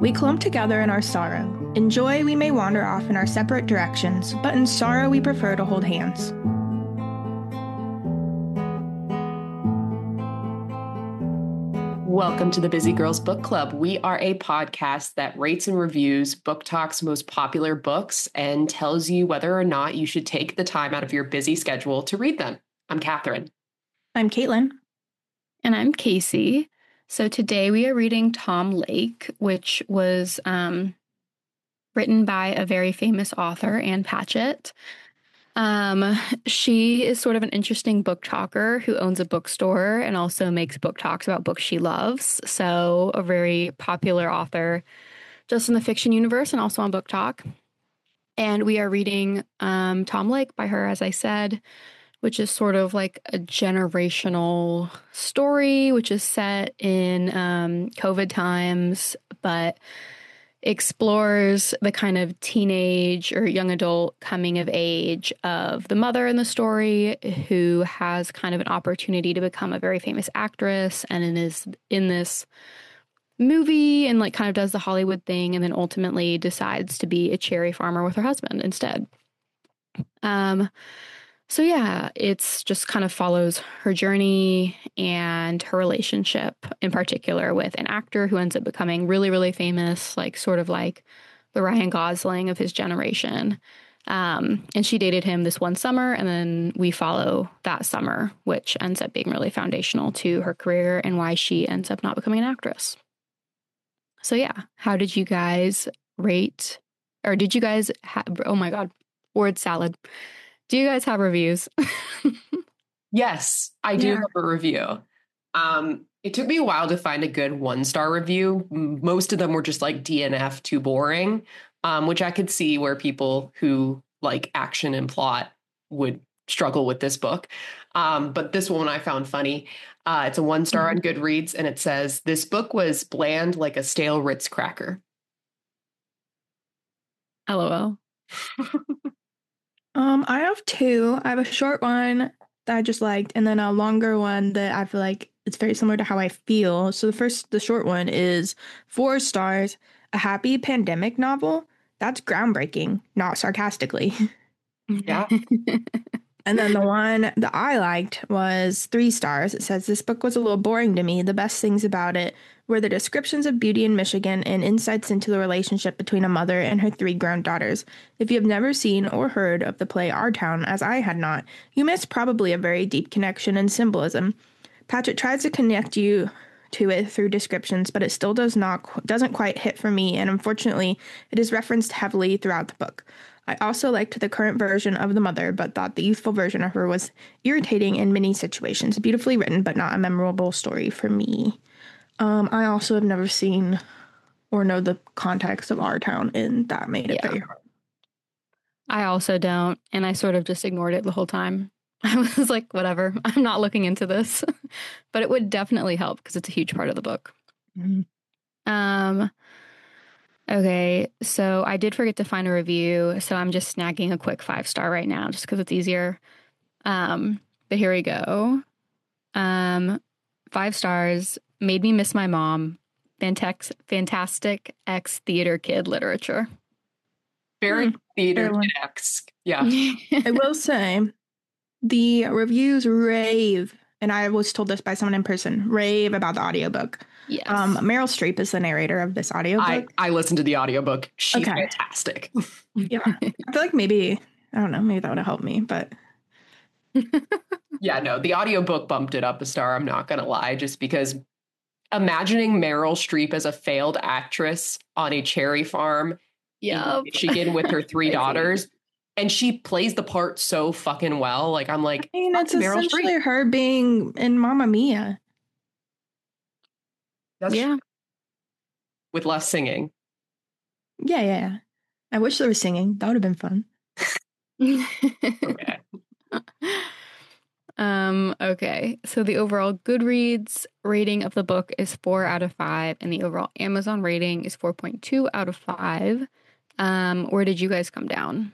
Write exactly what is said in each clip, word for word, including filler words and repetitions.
We clump together in our sorrow. In joy, we may wander off in our separate directions, but in sorrow, we prefer to hold hands. Welcome to the Busy Girls Book Club. We are a podcast that rates and reviews BookTok's most popular books and tells you whether or not you should take the time out of your busy schedule to read them. I'm Catherine. I'm Caitlin. And I'm Casey. So today we are reading Tom Lake, which was um, written by a very famous author, Ann Patchett. Um, she is sort of an interesting book talker who owns a bookstore and also makes book talks about books she loves. So a very popular author just in the fiction universe and also on Book Talk. And we are reading um, Tom Lake by her, as I said, which is sort of like a generational story, which is set in um, COVID times, but explores the kind of teenage or young adult coming of age of the mother in the story, who has kind of an opportunity to become a very famous actress and is in this movie and like kind of does the Hollywood thing and then ultimately decides to be a cherry farmer with her husband instead. Um, so yeah, it's just kind of follows her journey and her relationship in particular with an actor who ends up becoming really, really famous, like sort of like the Ryan Gosling of his generation. Um, and she dated him this one summer, and then we follow that summer, which ends up being really foundational to her career and why she ends up not becoming an actress. So yeah, how did you guys rate, or did you guys have, oh my God, word salad. Do you guys have reviews? Yes, I do Yeah. have a review. Um, it took me a while to find a good one-star review. M- Most of them were just like D N F, too boring, um, which I could see where people who like action and plot would struggle with this book. Um, but this one I found funny. Uh, it's a one-star on Goodreads, and it says, "This book was bland like a stale Ritz cracker." LOL. Um, I have two. I have a short one that I just liked, and then a longer one that I feel like it's very similar to how I feel. So the first, the short one is four stars, a happy pandemic novel. That's groundbreaking, not sarcastically. Yeah. And then the one that I liked was three stars. It says, this book was a little boring to me. The best things about it were the descriptions of beauty in Michigan and insights into the relationship between a mother and her three grown daughters. If you have never seen or heard of the play Our Town, as I had not, you missed probably a very deep connection and symbolism. Patchett tries to connect you to it through descriptions, but it still does not doesn't quite hit for me, and unfortunately, it is referenced heavily throughout the book. I also liked the current version of the mother, but thought the youthful version of her was irritating in many situations. Beautifully written, but not a memorable story for me. Um, I also have never seen or know the context of Our Town, and that made it Yeah. very hard. I also don't, and I sort of just ignored it the whole time. I was like, whatever, I'm not looking into this. But it would definitely help because it's a huge part of the book. Mm-hmm. Um, okay, so I did forget to find a review, so I'm just snagging a quick five star right now just because it's easier. Um, but here we go. Um, five stars, made me miss my mom. Fantex- fantastic ex-theater kid literature. Very Hmm. theater Fair one. kid-esque. Yeah. I will say, the reviews rave, and I was told this by someone in person, rave about the audiobook. Yes. Um, Meryl Streep is the narrator of this audiobook. I, I listened to the audiobook. She's Okay. fantastic. Yeah. I feel like maybe, I don't know, maybe that would have helped me, but Yeah, no, the audiobook bumped it up a star. I'm not going to lie, just because imagining Meryl Streep as a failed actress on a cherry farm Yep. in Michigan with her three Crazy. daughters, and she plays the part so fucking well. Like, I'm like, I mean, it's fucking Meryl essentially Streep. her being in Mamma Mia. That's Yeah. with less singing. Yeah, yeah, yeah. I wish there was singing. That would have been fun. Okay. Um, okay. So the overall Goodreads rating of the book is four out of five, and the overall Amazon rating is four point two out of five. Um, where did you guys come down?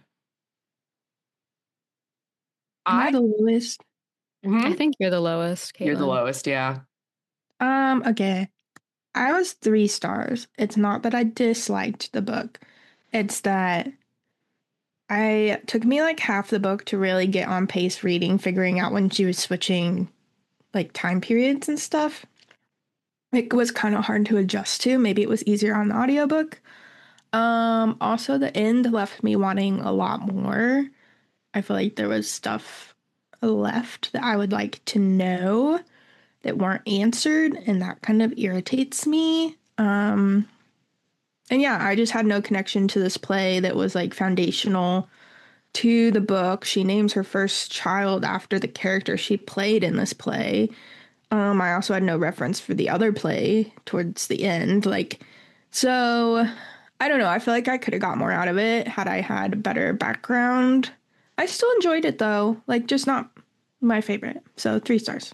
Am I I, the lowest? Mhm. I think you're the lowest, Caitlin. You're the lowest, yeah. Um, okay. I was three stars. It's not that I disliked the book. It's that I took me like half the book to really get on pace reading, figuring out when she was switching like time periods and stuff. It was kind of hard to adjust to. Maybe it was easier on the audiobook. Um, also the end left me wanting a lot more. I feel like there was stuff left that I would like to know that weren't answered, and that kind of irritates me. Um, and yeah, I just had no connection to this play that was like foundational to the book. She names her first child after the character she played in this play. Um, I also had no reference for the other play towards the end. Like, so I don't know. I feel like I could have got more out of it had I had better background. I still enjoyed it though, like just not my favorite. So three stars.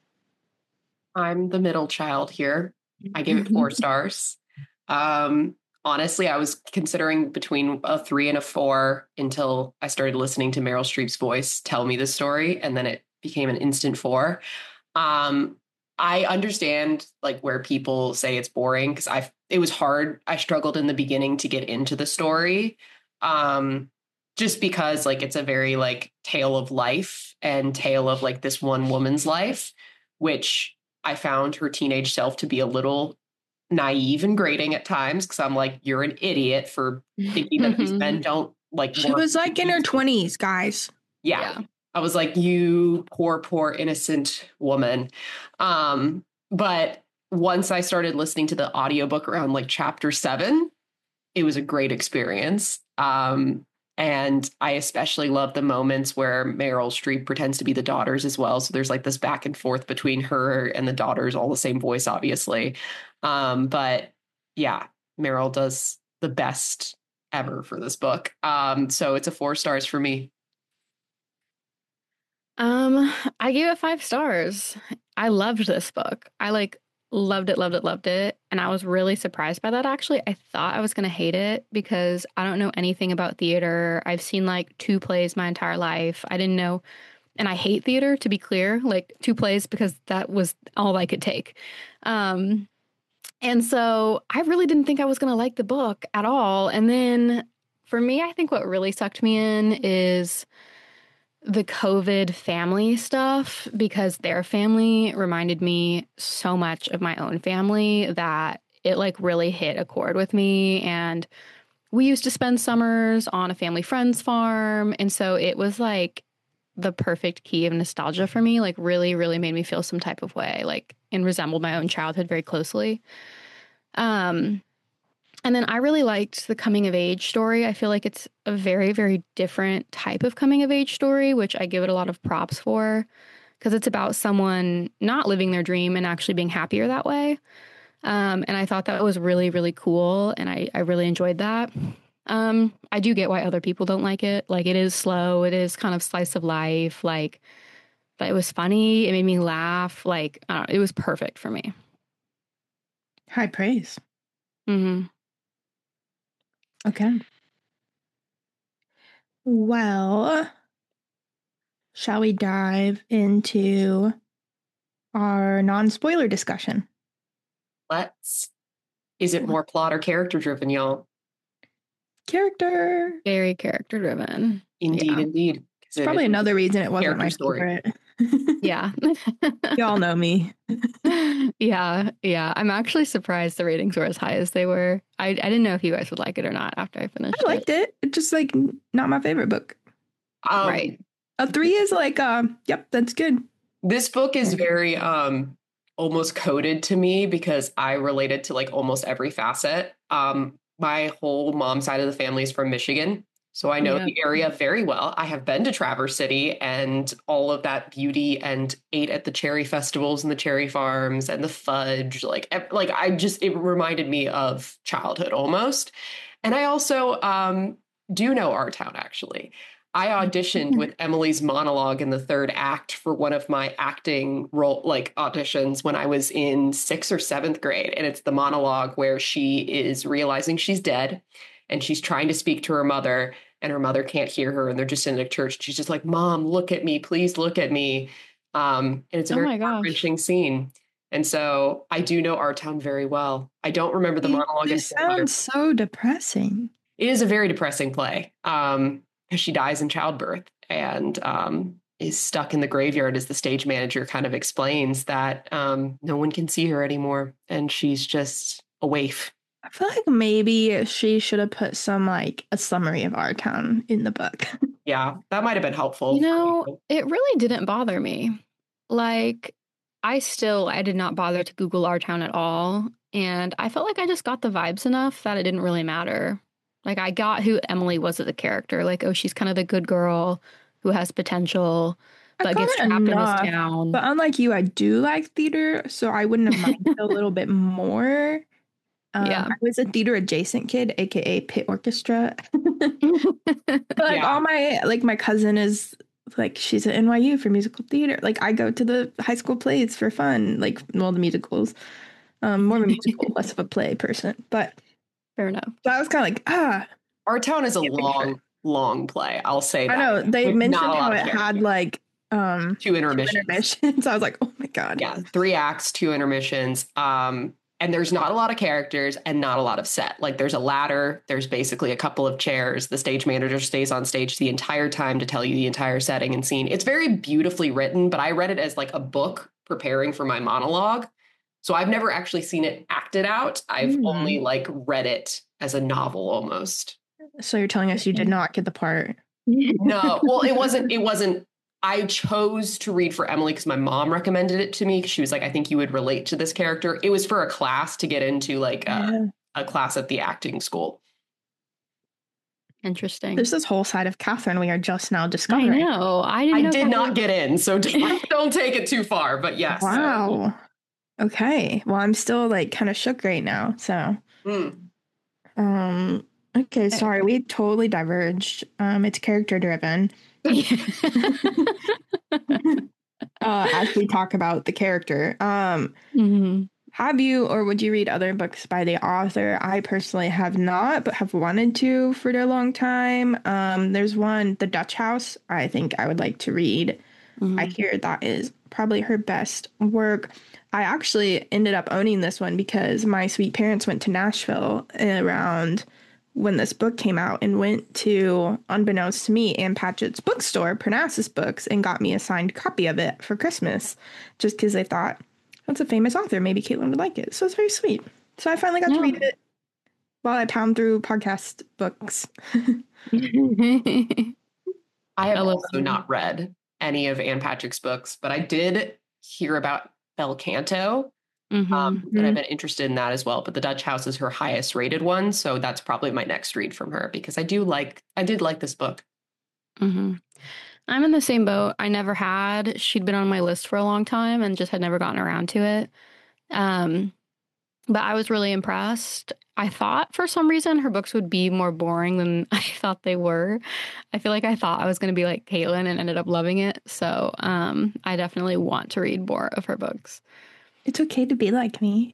I'm the middle child here. I gave it four stars. Um, honestly, I was considering between a three and a four until I started listening to Meryl Streep's voice tell me the story, and then it became an instant four. Um, I understand like where people say it's boring because I it was hard. I struggled in the beginning to get into the story. Um, just because like it's a very like tale of life and tale of like this one woman's life, which I found her teenage self to be a little naive and grating at times because I'm like, you're an idiot for thinking that these men don't like. She was like in her twenties, guys. Yeah. yeah. I was like, you poor, poor innocent woman. Um, but once I started listening to the audiobook around like chapter seven, it was a great experience. Um, and I especially love the moments where Meryl Streep pretends to be the daughters as well. So there's like this back and forth between her and the daughters, all the same voice, obviously. Um, but yeah, Meryl does the best ever for this book. Um, so it's a four stars for me. Um, I gave it five stars. I loved this book. I like loved it, loved it, loved it. And I was really surprised by that, actually. I thought I was going to hate it because I don't know anything about theater. I've seen like two plays my entire life. I didn't know. And I hate theater, to be clear, like two plays because that was all I could take. Um, and so I really didn't think I was going to like the book at all. And then for me, I think what really sucked me in is the COVID family stuff, because their family reminded me so much of my own family that it like really hit a chord with me. And we used to spend summers on a family friend's farm. And so it was like the perfect key of nostalgia for me, like really, really made me feel some type of way, like, and resembled my own childhood very closely. Um, And then I really liked the coming of age story. I feel like it's a very, very different type of coming of age story, which I give it a lot of props for because it's about someone not living their dream and actually being happier that way. Um, and I thought that was really, really cool. And I, I really enjoyed that. Um, I do get why other people don't like it. Like it is slow. It is kind of slice of life. Like, but it was funny. It made me laugh. Like, I don't know, it was perfect for me. High praise. Mm-hmm. Okay. Well, shall we dive into our non-spoiler discussion? Let's. Is it more plot or character driven, y'all? Character. Very character driven. Indeed, yeah. indeed. It's it probably another reason it wasn't my story. favorite. Yeah. Y'all know me. yeah. Yeah. I'm actually surprised the ratings were as high as they were. I, I didn't know if you guys would like it or not after I finished I liked it. it. It's just like not my favorite book. Um, right. A three is like, um, yep, that's good. This book is very um, almost coded to me because I related to like almost every facet. Um, my whole mom's side of the family is from Michigan. So I know yeah. the area very well. I have been to Traverse City and all of that beauty and ate at the cherry festivals and the cherry farms and the fudge. Like, like I just, it reminded me of childhood almost. And I also um, do know our town, actually. I auditioned with Emily's monologue in the third act for one of my acting role, like auditions when I was in sixth or seventh grade. And it's the monologue where she is realizing she's dead and she's trying to speak to her mother and her mother can't hear her. And they're just in a church. She's just like, Mom, look at me, please look at me. Um, and it's a very oh heart-wrenching scene. And so I do know Our Town very well. I don't remember the monologue. This sounds so depressing. It is a very depressing play um, because she dies in childbirth and um, is stuck in the graveyard as the stage manager kind of explains that um, no one can see her anymore. And she's just a waif. I feel like maybe she should have put some like a summary of Our Town in the book. Yeah, that might have been helpful. You know, it really didn't bother me. Like, I still, I did not bother to Google Our Town at all. And I felt like I just got the vibes enough that it didn't really matter. Like, I got who Emily was as a character. Like, oh, she's kind of the good girl who has potential, but gets trapped enough, in this town. But unlike you, I do like theater, so I wouldn't have minded a little bit more. Um, yeah, I was a theater adjacent kid, aka pit orchestra. But like yeah. all my like my cousin is like she's at N Y U for musical theater. Like I go to the high school plays for fun, like well the musicals. Um, more of a musical, less of a play person. But fair enough. So I was kind of like ah, Our Town is a long, long play. I'll say that. I know they With mentioned how it had like um two intermissions. two intermissions. I was like, oh my god. Yeah, three acts, two intermissions. Um. And there's not a lot of characters and not a lot of set. Like there's a ladder. There's basically a couple of chairs. The stage manager stays on stage the entire time to tell you the entire setting and scene. It's very beautifully written, but I read it as like a book preparing for my monologue. So I've never actually seen it acted out. I've mm. only like read it as a novel almost. So you're telling us you did not get the part? No. Well, it wasn't, it wasn't. I chose to read for Emily because my mom recommended it to me because she was like, I think you would relate to this character. It was for a class to get into like a, yeah. a class at the acting school. Interesting. There's this whole side of Catherine we are just now discovering. I know. I, didn't I know did not get in, so don't, don't take it too far, but yes. Wow. Okay. Well, I'm still like kind of shook right now. So, mm. um, okay. Sorry. We totally diverged. Um, it's character driven. uh, as we talk about the character, um, mm-hmm. have you or would you read other books by the author? I personally have not, but have wanted to for a long time. Um, there's one, The Dutch House, I think I would like to read. Mm-hmm. I hear that is probably her best work. I actually ended up owning this one because my sweet parents went to Nashville around when this book came out and went to, unbeknownst to me, Ann Patchett's bookstore, Parnassus Books, and got me a signed copy of it for Christmas just because they thought, that's a famous author. Maybe Caitlin would like it. So it's very sweet. So I finally got yeah. to read it while I pound through podcast books. I have also not read any of Ann Patchett's books, but I did hear about Bel Canto. Mm-hmm. Um, and I've been interested in that as well. But The Dutch House is her highest rated one. So that's probably my next read from her because I do like, I did like this book. Mm-hmm. I'm in the same boat. I never had. She'd been on my list for a long time and just had never gotten around to it. Um, but I was really impressed. I thought for some reason her books would be more boring than I thought they were. I feel like I thought I was going to be like Caitlin and ended up loving it. So um, I definitely want to read more of her books. It's okay to be like me.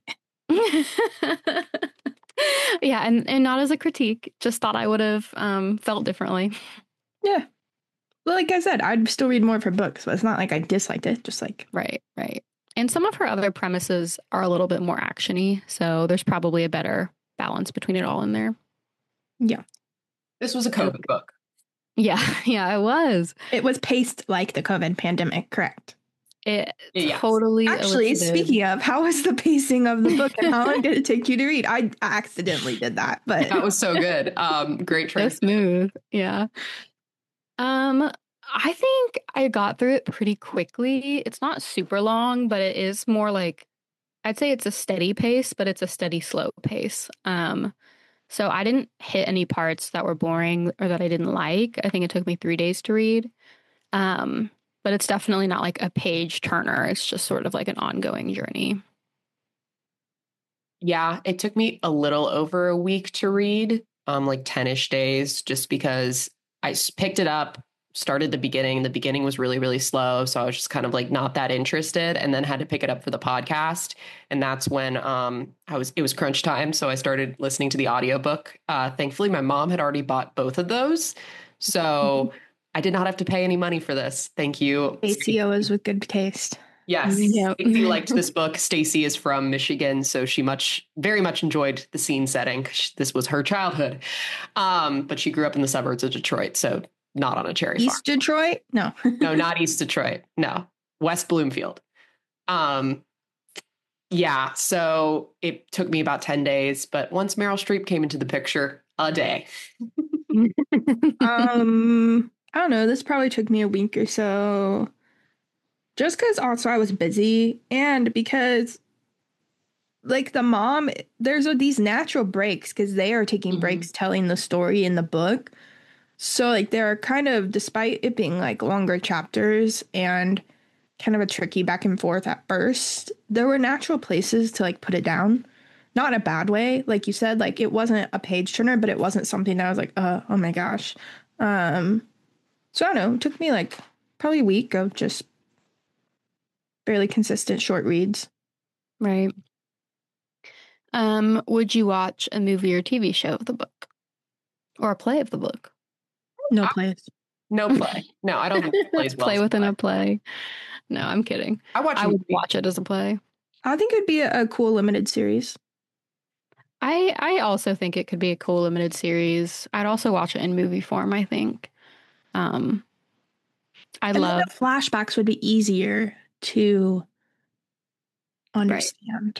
Yeah, and, and not as a critique. Just thought I would have um, felt differently. Yeah. Well, like I said, I'd still read more of her books, but it's not like I disliked it. Just like... Right, right. And some of her other premises are a little bit more action-y, so there's probably a better balance between it all in there. Yeah. This was a COVID book. Yeah, yeah, it was. It was paced like the COVID pandemic, correct? It yes. totally Actually, elicited. Speaking of, how was the pacing of the book and how long did it take you to read? I accidentally did that, but that was so good. Um, great so smooth. Yeah. Um, I think I got through it pretty quickly. It's not super long, but it is more like, I'd say it's a steady pace, but it's a steady, slow pace. Um, so I didn't hit any parts that were boring or that I didn't like. I think it took me three days to read. Um, But it's definitely not like a page turner. It's just sort of like an ongoing journey. Yeah, it took me a little over a week to read, um, like ten-ish days, just because I picked it up, started the beginning. The beginning was really, really slow. So I was just kind of like not that interested and then had to pick it up for the podcast. And that's when um, I was, it was crunch time. So I started listening to the audiobook. Uh, thankfully, my mom had already bought both of those. So... Mm-hmm. I did not have to pay any money for this. Thank you. A C O is with good taste. Yes, Yeah. Stacey liked this book. Stacey is from Michigan, so she much, very much enjoyed the scene setting because this was her childhood. Um, but she grew up in the suburbs of Detroit, so not on a cherry East farm. Detroit? No. No, not East Detroit. No, West Bloomfield. Um, yeah, so it took me about ten days, but once Meryl Streep came into the picture, a day. um, I don't know. This probably took me a week or so. Just because also I was busy and because like the mom, there's a, these natural breaks because they are taking Mhm. breaks telling the story in the book. So like there are kind of, despite it being like longer chapters and kind of a tricky back and forth at first, there were natural places to like put it down. Not in a bad way. Like you said, like it wasn't a page turner, but it wasn't something that I was like, uh, oh my gosh. Um, so I don't know. It took me like probably a week of just fairly consistent short reads. Right. Um, would you watch a movie or T V show of the book? Or a play of the book? No plays. No play. No, I don't think it plays well. Play as a within play. a play. No, I'm kidding. I watch. I a would movie. watch it as a play. I think it'd be a, a cool limited series. I I also think it could be a cool limited series. I'd also watch it in movie form, I think. Um I And love then the flashbacks would be easier to understand.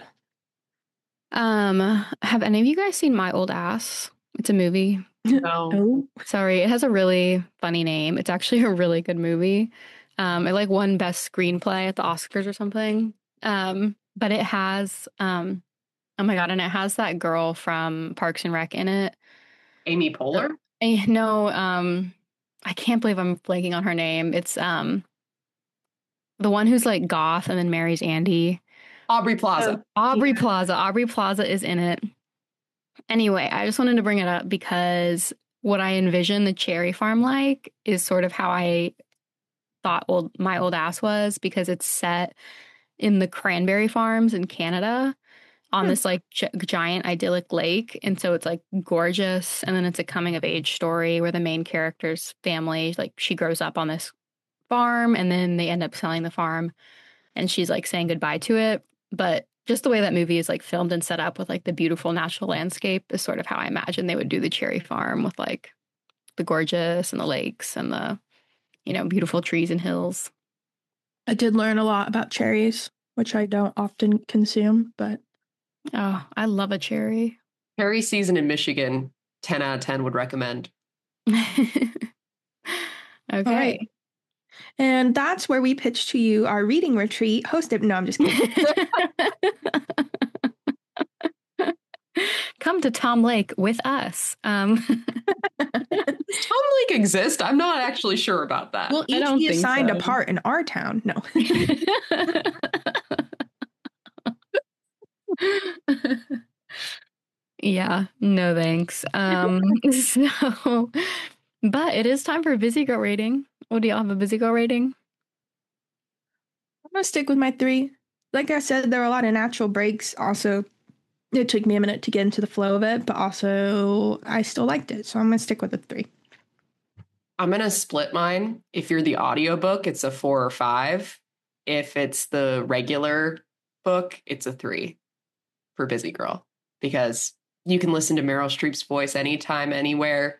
um have any of you guys seen My Old Ass? It's a movie. No. Oh, Sorry, it has a really funny name. It's actually a really good movie. Um, it like won best screenplay at the Oscars or something. Um, but it has, um, oh my god, and it has that girl from Parks and Rec in it. Amy Poehler. Eh, no, um, I can't believe I'm blanking on her name. It's um, the one who's like goth and then marries Andy. Aubrey Plaza. Aubrey Plaza. Aubrey Plaza is in it. Anyway, I just wanted to bring it up because what I envision the cherry farm like is sort of how I thought old My Old Ass was, because it's set in the cranberry farms in Canada on Hmm. this like gi- giant idyllic lake. And so it's like gorgeous. And then it's a coming of age story where the main character's family, like she grows up on this farm and then they end up selling the farm and she's like saying goodbye to it. But just the way that movie is like filmed and set up with like the beautiful natural landscape is sort of how I imagine they would do the cherry farm, with like the gorgeous and the lakes and the, you know, beautiful trees and hills. I did learn a lot about cherries, which I don't often consume, but Oh, I love a cherry. Cherry season in Michigan. Ten out of ten would recommend. Okay. all right. And that's where we pitch to you our reading retreat hosted. No, I'm just kidding. Come to Tom Lake with us. Um, Does Tom Lake exist? I'm not actually sure about that. We'll I each don't be think assigned so. a part in our town. No. Yeah, no thanks. Um, so, but it is time for Busy Girl rating. What do y'all have a Busy Girl rating? I'm going to stick with my three. Like I said, there were a lot of natural breaks. Also, it took me a minute to get into the flow of it, but also I still liked it. So I'm going to stick with a three. I'm going to split mine. If you're the audiobook, it's a four or five. If it's the regular book, it's a three for Busy Girl, because you can listen to Meryl Streep's voice anytime, anywhere.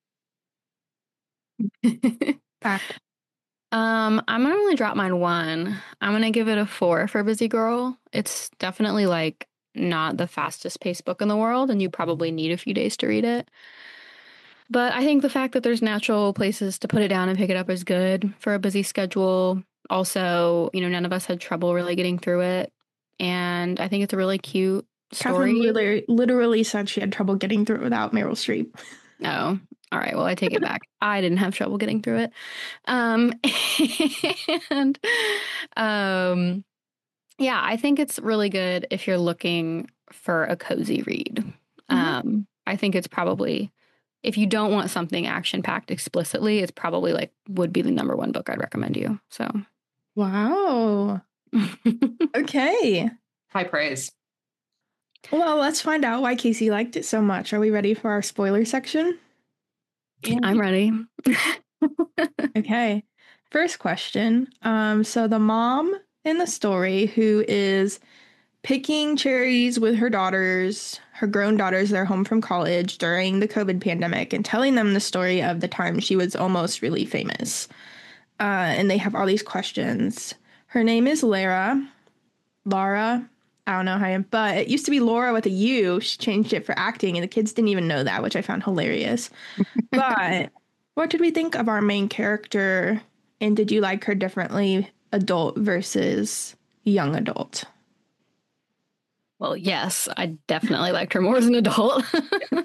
Fact. Um, I'm gonna only drop mine one. I'm gonna give it a four for Busy Girl. It's definitely like not the fastest paced book in the world, and you probably need a few days to read it. But I think the fact that there's natural places to put it down and pick it up is good for a busy schedule. Also, you know, none of us had trouble really getting through it. And I think it's a really cute story. Catherine literally, literally said she had trouble getting through it without Meryl Streep. Oh, all right. Well, I take it back. I didn't have trouble getting through it. Um, and um, yeah, I think it's really good if you're looking for a cozy read. Mhm. Um, I think it's probably, if you don't want something action packed explicitly, it's probably like would be the number one book I'd recommend you. So, Wow. Okay. High praise. Well, let's find out why Casey liked it so much. Are we ready for our spoiler section? I'm ready. Okay. First question. Um, so the mom in the story who is picking cherries with her daughters, her grown daughters that are home from college during the COVID pandemic, and telling them the story of the time she was almost really famous. Uh, and they have all these questions. Her name is Lara. Laura. I don't know how you, but it used to be Laura with a U. She changed it for acting, and the kids didn't even know that, which I found hilarious. But what did we think of our main character, and did you like her differently, adult versus young adult? Well, yes, I definitely liked her more as an adult. So,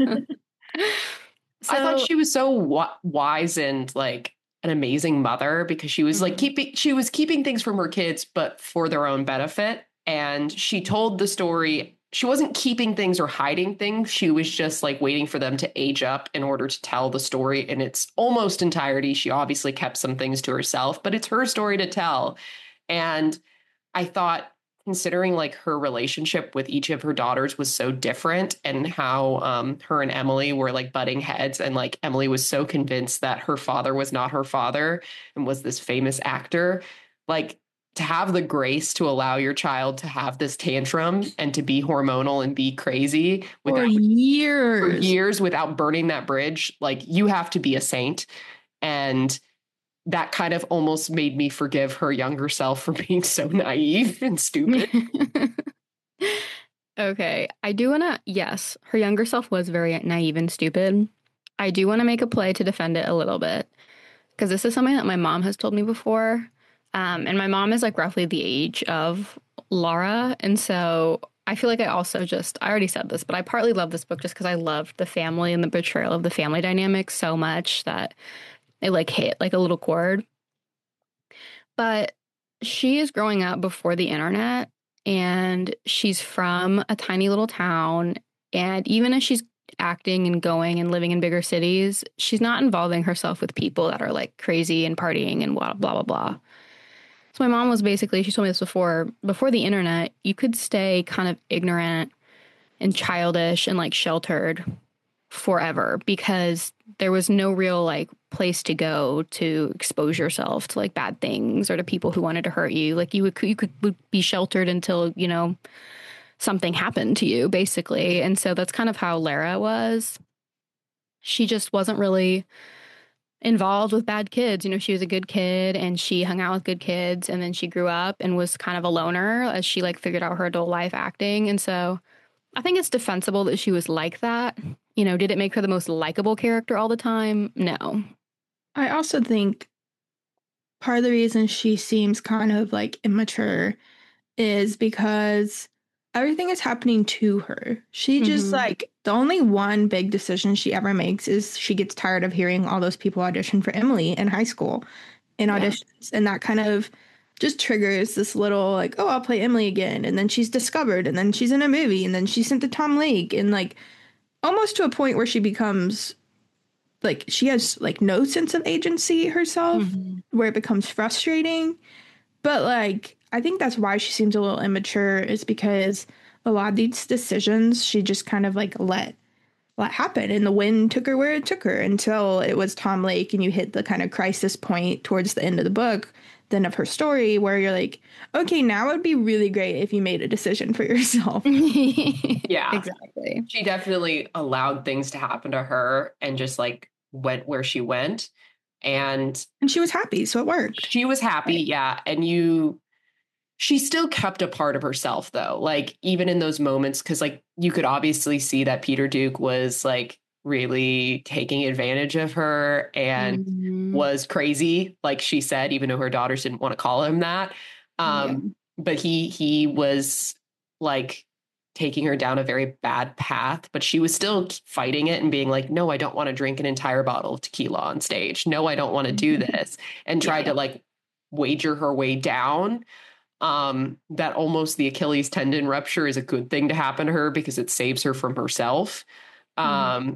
I thought she was so w- wise and like an amazing mother because she was mm-hmm. like keeping she was keeping things from her kids, but for their own benefit. And she told the story. She wasn't keeping things or hiding things. She was just like waiting for them to age up in order to tell the story in its almost entirety. She obviously kept some things to herself, but it's her story to tell. And I thought, considering like her relationship with each of her daughters was so different, and how um, her and Emily were like butting heads, and like Emily was so convinced that her father was not her father and was this famous actor, like to have the grace to allow your child to have this tantrum and to be hormonal and be crazy without, for years, for years without burning that bridge. Like, you have to be a saint. And that kind of almost made me forgive her younger self for being so naive and stupid. Okay. I do want to, yes, her younger self was very naive and stupid. I do want to make a play to defend it a little bit, because this is something that my mom has told me before. Um, and my mom is like roughly the age of Laura. And so I feel like I also just, I already said this, but I partly love this book just because I loved the family and the betrayal of the family dynamic so much that it like hit like a little chord. But she is growing up before the internet, and she's from a tiny little town. And even as she's acting and going and living in bigger cities, she's not involving herself with people that are like crazy and partying and blah, blah, blah, blah. So my mom was basically, she told me this before, before the internet, you could stay kind of ignorant and childish and like sheltered forever because there was no real like place to go to expose yourself to like bad things or to people who wanted to hurt you. Like you would, you could be sheltered until, you know, something happened to you basically. And so that's kind of how Lara was. She just wasn't really involved with bad kids. You know, she was a good kid and she hung out with good kids, and then she grew up and was kind of a loner as she like figured out her adult life acting. And so I think it's defensible that she was like that. You know, did it make her the most likable character all the time? No. I also think part of the reason she seems kind of like immature is because everything is happening to her. She just mm-hmm. like, the only one big decision she ever makes is she gets tired of hearing all those people audition for Emily in high school in auditions. Yeah. And that kind of just triggers this little like, oh, I'll play Emily again. And then she's discovered, and then she's in a movie, and then she's sent to Tom Lake, and like almost to a point where she becomes like, she has like no sense of agency herself, mm-hmm. where it becomes frustrating. But like, I think that's why she seems a little immature, is because a lot of these decisions she just kind of like let let happen, and the wind took her where it took her until it was Tom Lake, and you hit the kind of crisis point towards the end of the book then of her story where you're like, okay, now it would be really great if you made a decision for yourself. Yeah, exactly. She definitely allowed things to happen to her and just like went where she went. And and she was happy, so it worked. She was happy, right. Yeah. And you, she still kept a part of herself though, like even in those moments, because like you could obviously see that Peter Duke was like really taking advantage of her and mm-hmm. was crazy, like she said, even though her daughters didn't want to call him that. Um, yeah. But he he was like taking her down a very bad path, but she was still fighting it and being like, no, I don't want to drink an entire bottle of tequila on stage. No, I don't want to do this. And tried yeah. to like wager her way down. Um, that almost the Achilles tendon rupture is a good thing to happen to her because it saves her from herself. Um, mm.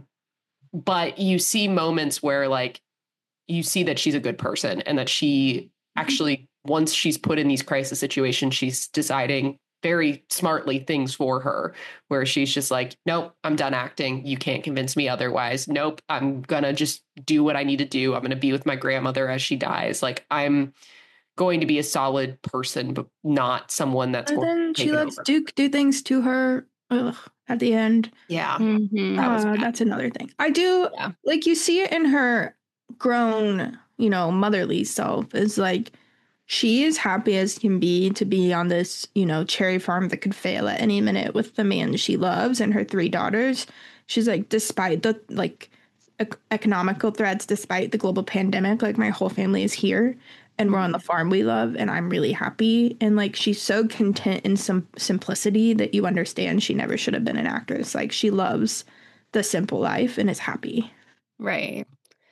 But you see moments where like, you see that she's a good person and that she actually, once she's put in these crisis situations, she's deciding very smartly things for her, where she's just like, nope, I'm done acting. You can't convince me otherwise. Nope, I'm gonna just do what I need to do. I'm gonna be with my grandmother as she dies. Like I'm, going to be a solid person, but not someone that's And going then to she take it lets over. Duke do things to her. Ugh, at the end. Yeah. Mhm. That was Uh, bad. that's another thing. I do Yeah. like you see it in her grown, you know, motherly self. Is like she is happy as can be to be on this, you know, cherry farm that could fail at any minute with the man she loves and her three daughters. She's like, despite the like ec- economical threats, despite the global pandemic, like my whole family is here and we're on the farm we love and I'm really happy. And like she's so content in some simplicity that you understand she never should have been an actress. Like she loves the simple life and is happy. Right.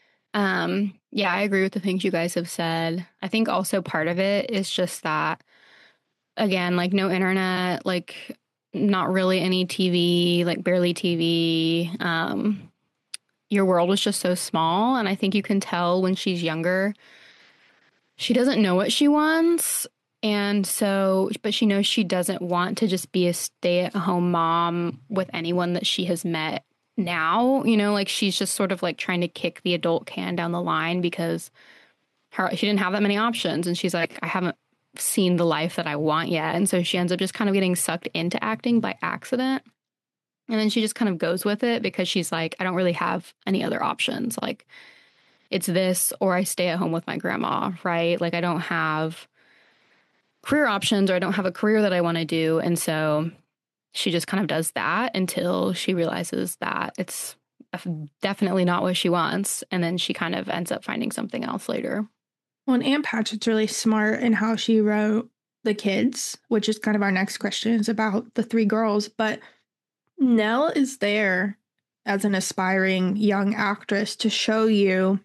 Um, yeah, I agree with the things you guys have said. I think also part of it is just that, again, like no internet, like not really any T V, like barely T V. Um, your world was just so small. And I think you can tell when she's younger, she doesn't know what she wants. And so, but she knows she doesn't want to just be a stay at home mom with anyone that she has met now. You know, like she's just sort of like trying to kick the adult can down the line because her, she didn't have that many options. And she's like, I haven't seen the life that I want yet. And so she ends up just kind of getting sucked into acting by accident. And then she just kind of goes with it because she's like, I don't really have any other options. Like, it's this or I stay at home with my grandma, right? Like, I don't have career options or I don't have a career that I want to do. And so she just kind of does that until she realizes that it's definitely not what she wants. And then she kind of ends up finding something else later. Well, and Aunt Patchett's really smart in how she wrote the kids, which is kind of our next question is about the three girls. But Nell is there as an aspiring young actress to show you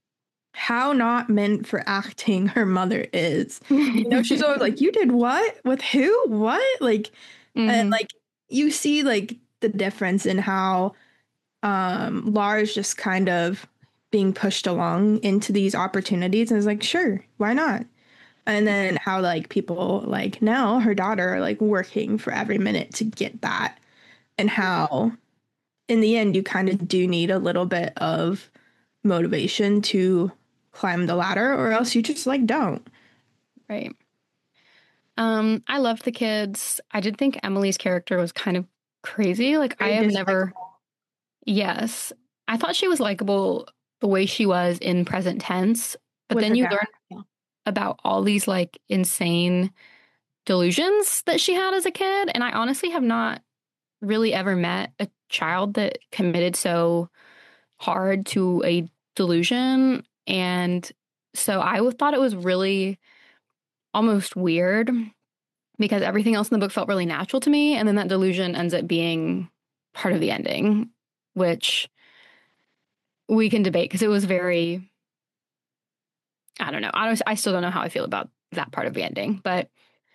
how not meant for acting her mother is. You know, she's always like, you did what? With who? What? Like, mm-hmm. And like, you see like the difference in how um, Lara's just kind of being pushed along into these opportunities and is like, sure, why not? And then how like people like Nell, her daughter, are like working for every minute to get that. And how in the end, you kind of do need a little bit of motivation to climb the ladder or else you just like don't. Right. Um, I loved the kids. I did think Emily's character was kind of crazy. Like Very I have never Yes. I thought she was likable the way she was in present tense, but With then you dad. learn yeah. about all these like insane delusions that she had as a kid. And I honestly have not really ever met a child that committed so hard to a delusion. And so I thought it was really almost weird because everything else in the book felt really natural to me. And then that delusion ends up being part of the ending, which we can debate because it was very, I don't know. I, don't, I still don't know how I feel about that part of the ending. But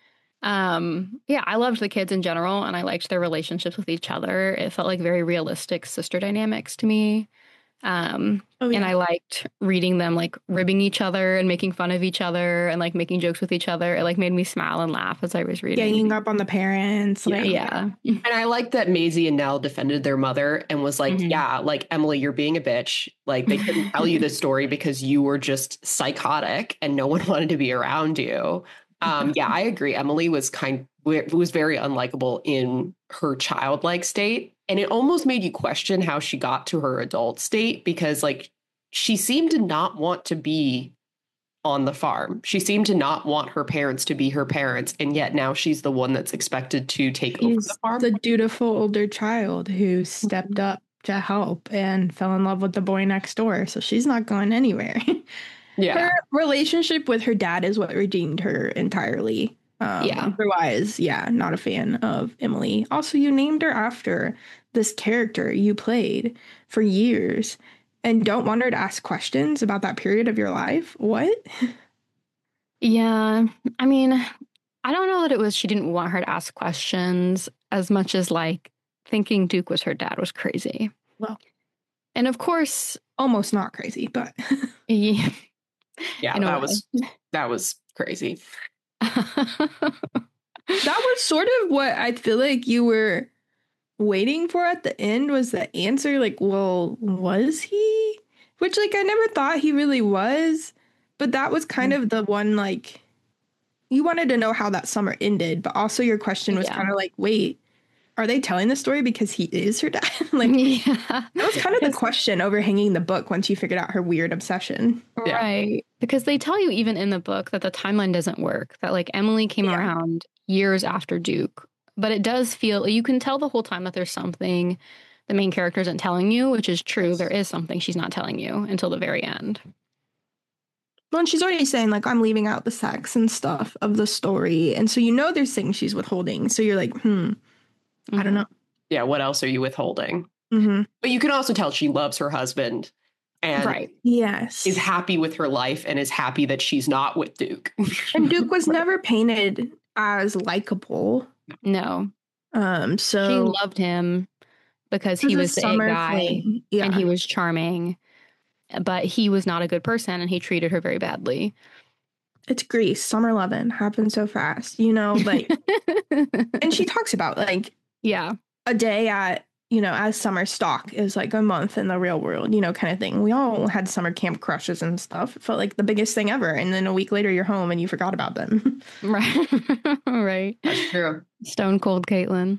um, yeah, I loved the kids in general and I liked their relationships with each other. It felt like very realistic sister dynamics to me. Um, oh, yeah. And I liked reading them like ribbing each other and making fun of each other and like making jokes with each other. It like made me smile and laugh as I was reading. Ganging up on the parents. Like, yeah. yeah. And I liked that Maisie and Nell defended their mother and was like, mm-hmm. yeah, like Emily, you're being a bitch. Like they couldn't tell you this story because you were just psychotic and no one wanted to be around you. Um, yeah, I agree. Emily was kind was very unlikable in her childlike state. And it almost made you question how she got to her adult state because like she seemed to not want to be on the farm. She seemed to not want her parents to be her parents. And yet now she's the one that's expected to take she's over the farm. The dutiful older child who stepped up to help and fell in love with the boy next door. So she's not going anywhere. Yeah. Her relationship with her dad is what redeemed her entirely. Um, yeah. Otherwise, yeah, not a fan of Emily. Also, you named her after this character you played for years and don't want her to ask questions about that period of your life. What? Yeah. I mean, I don't know that it was she didn't want her to ask questions as much as like thinking Duke was her dad was crazy. Well, and of course, almost not crazy, but yeah. Yeah, that was that was crazy. That was sort of what I feel like you were waiting for at the end was the answer. Like, well, was he? Which, like, I never thought he really was. But that was kind of the one, like, you wanted to know how that summer ended, but also your question was Yeah. kind of like, wait, are they telling the story because he is her dad? Like, Yeah. that was kind of the question overhanging the book once you figured out her weird obsession. Yeah. Right. Because they tell you even in the book that the timeline doesn't work, that like Emily came Yeah. around years after Duke. But it does feel, you can tell the whole time that there's something the main character isn't telling you, which is true. There is something she's not telling you until the very end. Well, and she's already saying, like, I'm leaving out the sex and stuff of the story. And so you know there's things she's withholding. So you're like, hmm, I don't know. Yeah, what else are you withholding? Mm-hmm. But you can also tell she loves her husband and Right. Yes. is happy with her life and is happy that she's not with Duke. And Duke was never painted as likable. No. Um, She so loved him because it he a was the it summer guy fling. Yeah. and he was charming, but he was not a good person and he treated her very badly. It's Greece. Summer loving happens so fast, you know, like, and she talks about like Yeah. a day at, you know, as summer stock is like a month in the real world, you know, kind of thing. We all had summer camp crushes and stuff. It felt like the biggest thing ever. And then a week later you're home and you forgot about them. Right. Right. That's true. Stone cold Caitlin.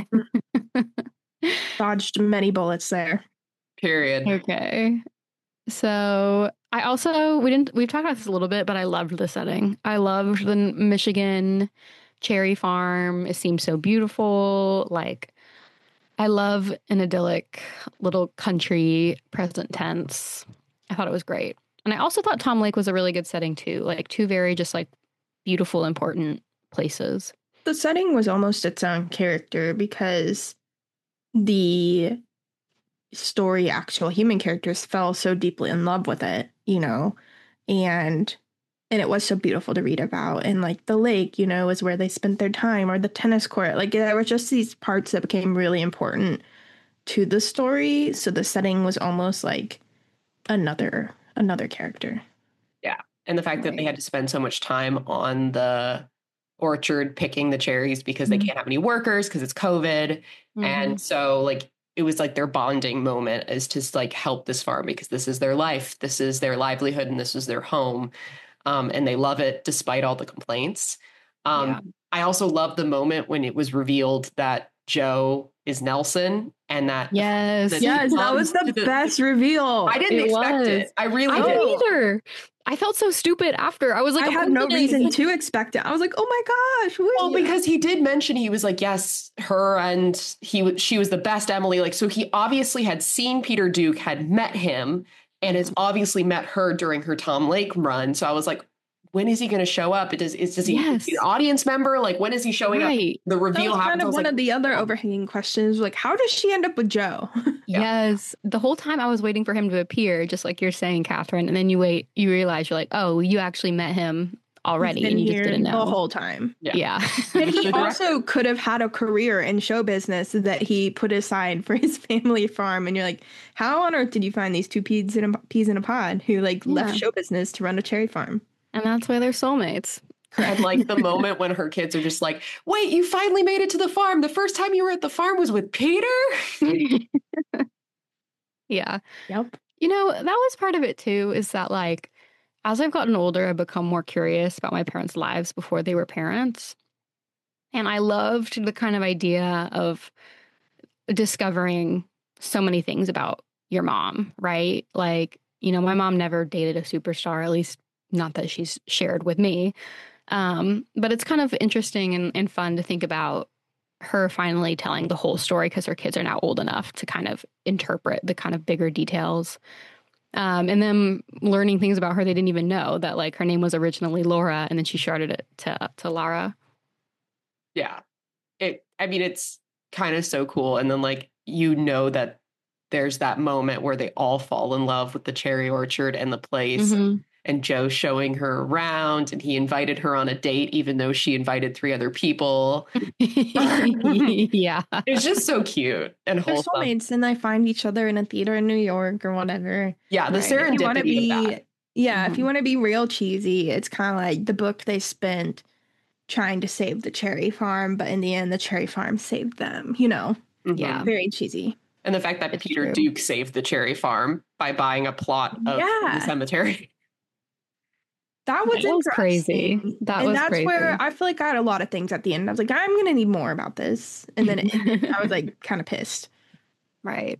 Dodged many bullets there. Period. Okay. So I also we didn't we've talked about this a little bit, but I loved the setting. I loved the Michigan cherry farm. It seemed so beautiful. Like I love an idyllic little country present tense. I thought it was great. And I also thought Tom Lake was a really good setting too. Like two very just like beautiful, important places. The setting was almost its own character because the story, actual human characters fell so deeply in love with it, you know, and and it was so beautiful to read about. And like the lake, you know, is where they spent their time, or the tennis court. Like there were just these parts that became really important to the story. So the setting was almost like another another character. Yeah. And the fact that they had to spend so much time on the orchard picking the cherries because they Mhm. can't have any workers because it's COVID. Mhm. And so like it was like their bonding moment is to like help this farm because this is their life, this is their livelihood, and this is their home. Um, and they love it despite all the complaints. Um, Yeah. I also love the moment when it was revealed that Joe is Nelson and that Yes. that- Yes, that was the To the- best reveal. I didn't It expect was. it. I really I Oh. did. didn't either. I felt so stupid after. I was like, I of had course no it is. reason to expect it. I was like, oh my gosh. who is Well, you? because he did mention he was like, yes, her and he was she was the best Emily. Like, so he obviously had seen Peter Duke, had met him, and has obviously met her during her Tom Lake run. So I was like, when is he going to show up? It does is does he Yes. be an audience member? Like, when is he showing Right. up? The That reveal was happens. kind I of was one like, of the other oh. overhanging questions. Like, how does she end up with Joe? Yeah. Yes. The whole time I was waiting for him to appear, just like you're saying, Catherine. And then you wait, you realize you're like, oh, you actually met him already He's been and you just here didn't know. the whole time. Yeah. Yeah. And he The director. also could have had a career in show business that he put aside for his family farm. And you're like, how on earth did you find these two peas in a, peas in a pod who like Yeah. left show business to run a cherry farm? And that's why they're soulmates. And like the moment when her kids are just like, wait, you finally made it to the farm. The first time you were at the farm was with Peter? Yeah. Yep. You know, that was part of it too, is that like, as I've gotten older, I've become more curious about my parents' lives before they were parents. And I loved the kind of idea of discovering so many things about your mom, right? Like, you know, my mom never dated a superstar, at least not that she's shared with me. Um, but it's kind of interesting and, and fun to think about her finally telling the whole story because her kids are now old enough to kind of interpret the kind of bigger details. Um, and then learning things about her they didn't even know, that like her name was originally Laura and then she shorted it to to Lara. Yeah. It I mean, it's kind of so cool. And then like you know that there's that moment where they all fall in love with the cherry orchard and the place. Mhm. And Joe showing her around, and he invited her on a date, even though she invited three other people. Yeah. It's just so cute and They're wholesome. soulmates and they find each other in a theater in New York or whatever. Yeah, the Right. If you want to serendipity of be, that. yeah, if you Mhm. want to be real cheesy, it's kind of like the book they spent trying to save the cherry farm, but in the end, the cherry farm saved them. You know, Mhm. Yeah. very cheesy. And the fact that It's Peter true. Duke saved the cherry farm by buying a plot of Yeah. the cemetery. That was, That was crazy. interesting. That and was that's crazy. where I feel like I had a lot of things at the end. I was like, I'm gonna need more about this. And then it ended. I was like kind of pissed. Right.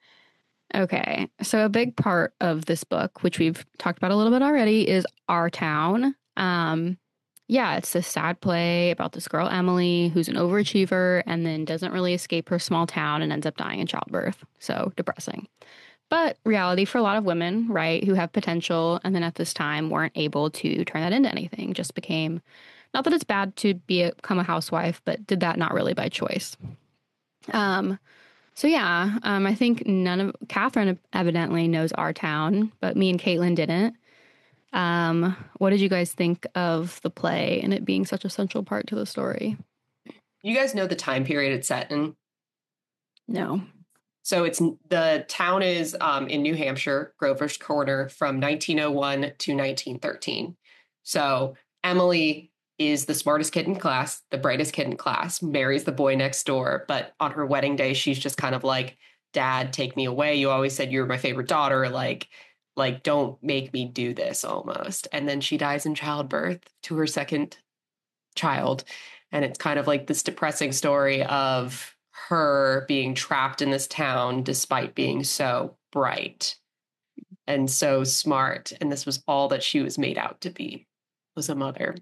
Okay. So a big part of this book, which we've talked about a little bit already, is Our Town. Um, yeah, it's this sad play about this girl, Emily, who's an overachiever and then doesn't really escape her small town and ends up dying in childbirth. So depressing. But reality for a lot of women, right, who have potential and then at this time weren't able to turn that into anything, just became, not that it's bad to be a, become a housewife, but did that not really by choice. Um, so yeah, um, I think none of, Catherine evidently knows Our Town, but me and Caitlin didn't. Um, what did you guys think of the play and it being such a central part to the story? You guys know the time period it's set in? No. So it's the town is um, in New Hampshire, Grover's Corner, from nineteen oh one to nineteen thirteen. So Emily is the smartest kid in class, the brightest kid in class, marries the boy next door. But on her wedding day, she's just kind of like, Dad, take me away. You always said you were my favorite daughter. Like, like, don't make me do this almost. And then she dies in childbirth to her second child. And it's kind of like this depressing story of her being trapped in this town despite being so bright and so smart. And this was all that she was made out to be, was a mother.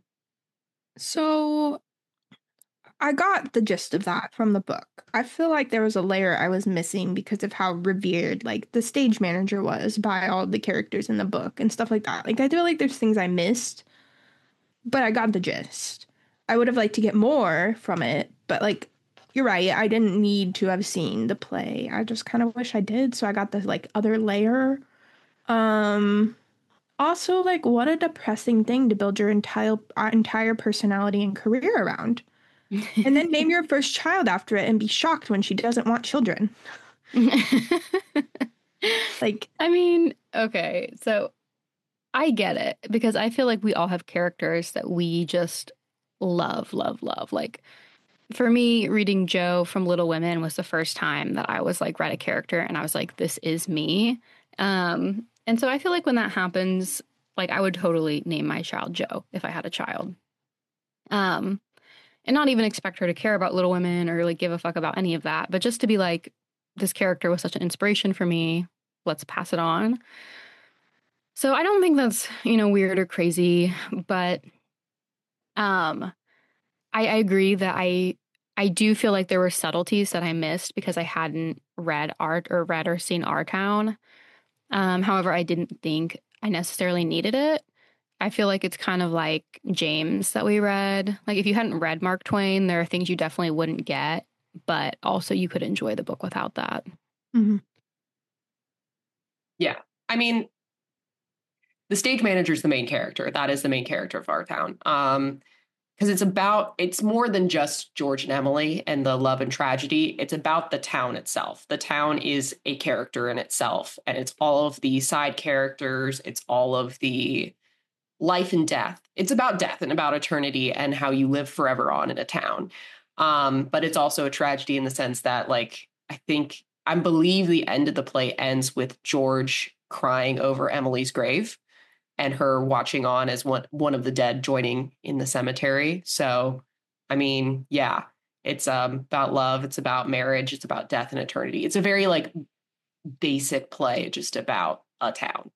So I got the gist of that from the book. I feel like there was a layer I was missing because of how revered like the stage manager was by all the characters in the book and stuff like that. Like I feel like there's things I missed, but I got the gist. I would have liked to get more from it, but like you're right, I didn't need to have seen the play. I just kind of wish I did, so I got the like other layer. Um also like what a depressing thing to build your entire uh, entire personality and career around. And then name your first child after it and be shocked when she doesn't want children. Like, I mean, okay, so I get it because I feel like we all have characters that we just love, love, love. Like for me, reading Jo from Little Women was the first time that I was like read a character and I was like, this is me. Um, and so I feel like when that happens, like I would totally name my child Jo if I had a child. Um, and not even expect her to care about Little Women or like give a fuck about any of that, but just to be like, this character was such an inspiration for me. Let's pass it on. So I don't think that's, you know, weird or crazy, but um, I, I agree that I I do feel like there were subtleties that I missed because I hadn't read art or read or seen Our Town. Um, however, I didn't think I necessarily needed it. I feel like it's kind of like James that we read. Like if you hadn't read Mark Twain, there are things you definitely wouldn't get, but also you could enjoy the book without that. mm-hmm. Yeah. I mean, the stage manager is the main character. That is the main character of Our Town. Um, because it's about, it's more than just George and Emily and the love and tragedy. It's about the town itself. The town is a character in itself, and it's all of the side characters. It's all of the life and death. It's about death and about eternity and how you live forever on in a town. Um, but it's also a tragedy in the sense that, like, I think, I believe the end of the play ends with George crying over Emily's grave and her watching on as one one of the dead joining in the cemetery. So, I mean, yeah, it's um, about love. It's about marriage. It's about death and eternity. It's a very like basic play, just about a town.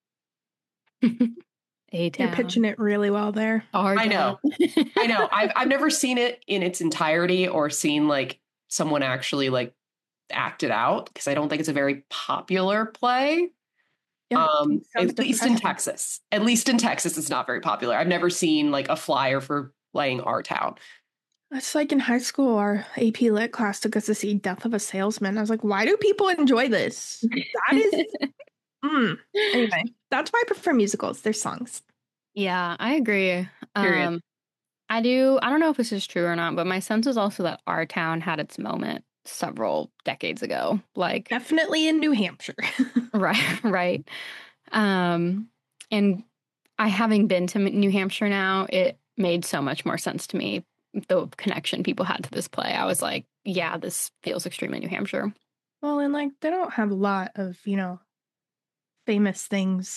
A town. You're pitching it really well there. Our I know. town. I know. I've I've never seen it in its entirety or seen like someone actually like act it out because I don't think it's a very popular play. Yeah, Um, sounds at least in depressing. Texas. At least in Texas, it's not very popular. I've never seen like a flyer for playing Our Town. It's like in high school, our A P Lit class took us to see Death of a Salesman. I was like, why do people enjoy this? That is. mm. Anyway, that's why I prefer musicals. They're songs. Yeah, I agree. Period. Um, I do. I don't know if this is true or not, but my sense is also that Our Town had its moment several decades ago. Like Definitely in New Hampshire. right, right. Um, and I having been to New Hampshire now, it made so much more sense to me. The connection people had to this play. I was like, yeah, this feels extremely New Hampshire. Well, and like they don't have a lot of, you know, famous things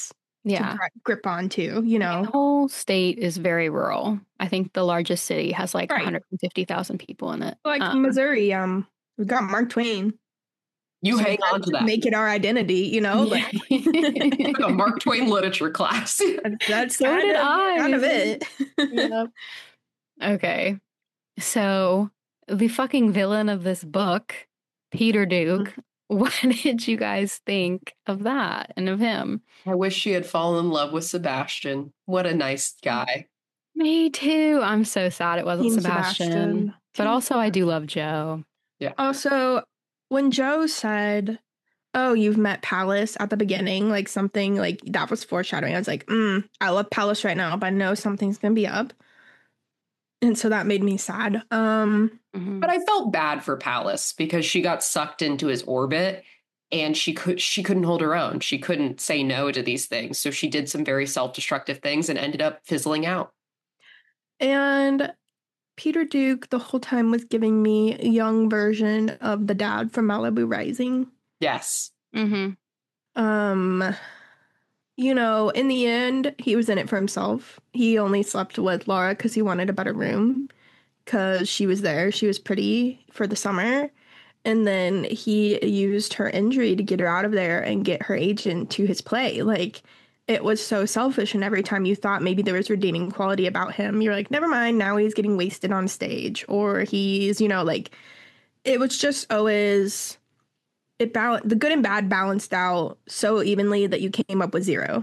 Yeah. to gri- grip onto, you know. The whole state is very rural. I think the largest city has like Right. one hundred fifty thousand people in it. Like Um, Missouri, um, we got Mark Twain. You So hang we on to that. Make it our identity, you know. Like Took a Mark Twain literature class. that's So kind did of, I. kind of it. Yep. Okay. So the fucking villain of this book, Peter Duke, what did you guys think of that and of him? I wish she had fallen in love with Sebastian. What a nice guy. Me too. I'm so sad it wasn't Team Sebastian. Sebastian. But Team also I do love Joe. Also, when Joe said, "Oh, you've met Palace" at the beginning, like something like that was foreshadowing. I was like, mm, I love Palace right now, but I know something's gonna be up. And so that made me sad. Um, Mhm. But I felt bad for Palace because she got sucked into his orbit and she could she couldn't hold her own. She couldn't say no to these things. So she did some very self-destructive things and ended up fizzling out. and Peter Duke the whole time was giving me a young version of the dad from Malibu Rising. Yes. Mhm. Um, you know, in the end, he was in it for himself. He only slept with Laura because he wanted a better room because she was there. She was pretty for the summer. And then he used her injury to get her out of there and get her agent to his play. Like, it was so selfish. And every time you thought maybe there was redeeming quality about him, you're like, never mind, now he's getting wasted on stage. Or he's, you know, like, it was just always, it bal- the good and bad balanced out so evenly that you came up with zero.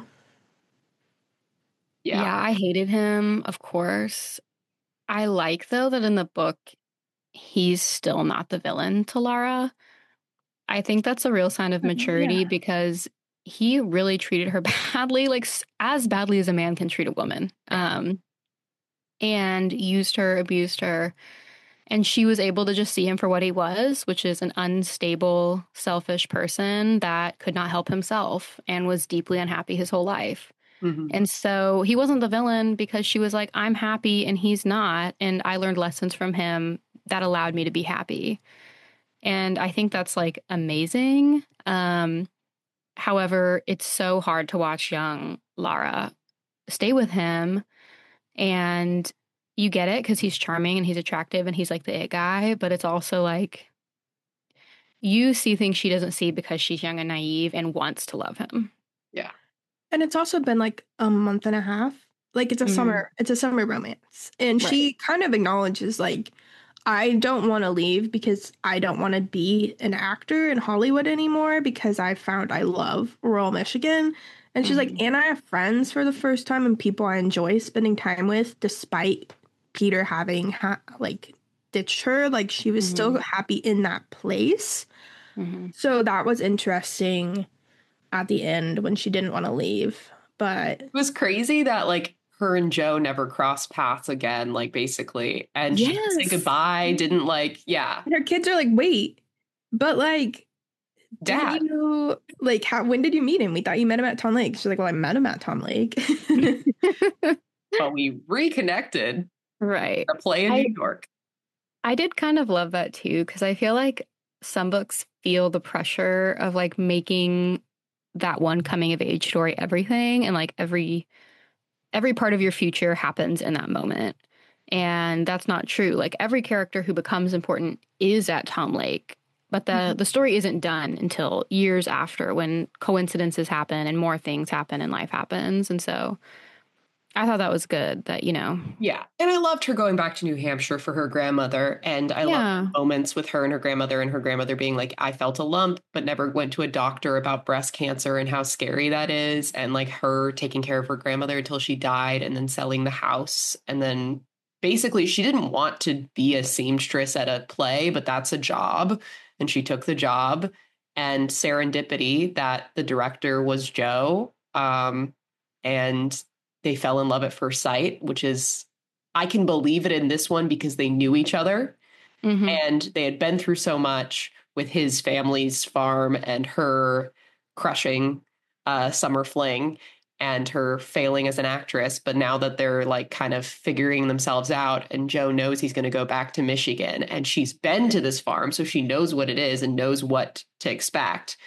Yeah. Yeah, I hated him, of course. I like, though, that in the book, he's still not the villain to Lara. I think that's a real sign of maturity Yeah. because he really treated her badly, like s- as badly as a man can treat a woman. Um, and used her, abused her. And she was able to just see him for what he was, which is an unstable, selfish person that could not help himself and was deeply unhappy his whole life. Mhm. And so he wasn't the villain because she was like, I'm happy and he's not. And I learned lessons from him that allowed me to be happy. And I think that's like amazing. Um, however, it's so hard to watch young Lara stay with him. And you get it because he's charming and he's attractive and he's like the it guy. But it's also like you see things she doesn't see because she's young and naive and wants to love him. Yeah. And it's also been like a month and a half. Like it's a Mhm. summer, it's a summer romance. And she kind of acknowledges like, I don't want to leave because I don't want to be an actor in Hollywood anymore because I found I love rural Michigan. And she's Mhm. like, and I have friends for the first time and people I enjoy spending time with despite Peter having ha- like ditched her. Like she was still Mhm. happy in that place. Mhm. So that was interesting at the end when she didn't want to leave. But It was crazy that like her and Joe never crossed paths again, like basically. And she didn't say Yes. goodbye, didn't like, yeah. and her kids are like, wait, but like, Dad. did you like how when did you meet him? We thought you met him at Tom Lake. She's like, well, I met him at Tom Lake. But we reconnected Right. to play in I- New York. I did kind of love that too, because I feel like some books feel the pressure of like making that one coming of age story everything, and like every every part of your future happens in that moment. And that's not true. Like every character who becomes important is at Tom Lake, but the Mhm. the story isn't done until years after when coincidences happen and more things happen and life happens. And so I thought that was good that, you know. Yeah. And I loved her going back to New Hampshire for her grandmother. And I Yeah. love moments with her and her grandmother, and her grandmother being like, I felt a lump, but never went to a doctor about breast cancer and how scary that is. And like her taking care of her grandmother until she died and then selling the house. And then basically she didn't want to be a seamstress at a play, but that's a job. And she took the job. And serendipity that the director was Joe. Um, and they fell in love at first sight, which is, I can believe it in this one because they knew each other Mhm. and they had been through so much with his family's farm and her crushing uh, summer fling and her failing as an actress. But now that they're like kind of figuring themselves out and Joe knows he's going to go back to Michigan and she's been to this farm, so she knows what it is and knows what to expect.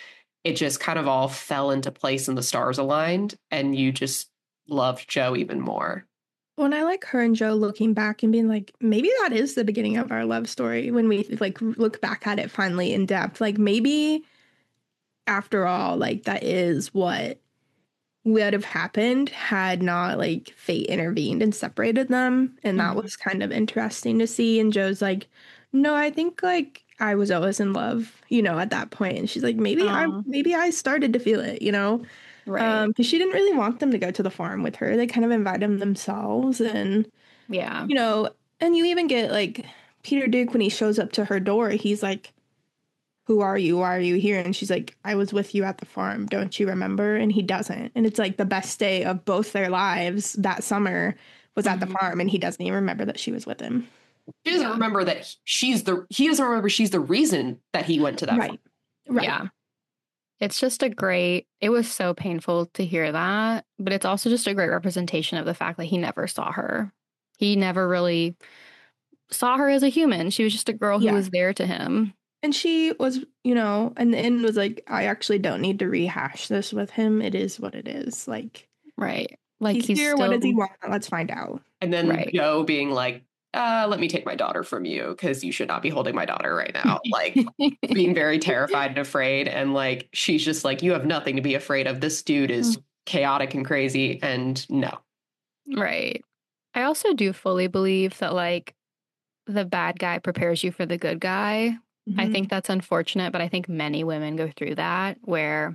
it just kind of all fell into place and the stars aligned, and you just loved Joe even more. When I like her and Joe looking back and being like, maybe that is the beginning of our love story when we like look back at it finally in depth. Like maybe after all, like that is what would have happened had not like fate intervened and separated them. And that mm-hmm. was kind of interesting to see. And Joe's like, no, I think like I was always in love, you know, at that point. And she's like, maybe I maybe I started to feel it, you know. Right. Um, because she didn't really want them to go to the farm with her. They kind of invited them themselves. And, yeah, you know, and you even get like Peter Duke when he shows up to her door, he's like, who are you? Why are you here? And she's like, I was with you at the farm. Don't you remember? And he doesn't. And it's like the best day of both their lives that summer was mm-hmm. at the farm. And he doesn't even remember that she was with him. He doesn't yeah. remember that she's the, he doesn't remember she's the reason that he went to that right. farm. Right. Yeah. It's just a great, it was so painful to hear that, but it's also just a great representation of the fact that he never saw her. He never really saw her as a human. She was just a girl who yeah. was there to him. And she was, you know, and the end was like, I actually don't need to rehash this with him. It is what it is. Like, right. Like he's, he's here. Still... What does he want? Let's find out. And then right. Joe being like, uh, let me take my daughter from you because you should not be holding my daughter right now. Like being very terrified and afraid. And like, she's just like, you have nothing to be afraid of. This dude is chaotic and crazy. And no. Right. I also do fully believe that like the bad guy prepares you for the good guy. Mm-hmm. I think that's unfortunate, but I think many women go through that where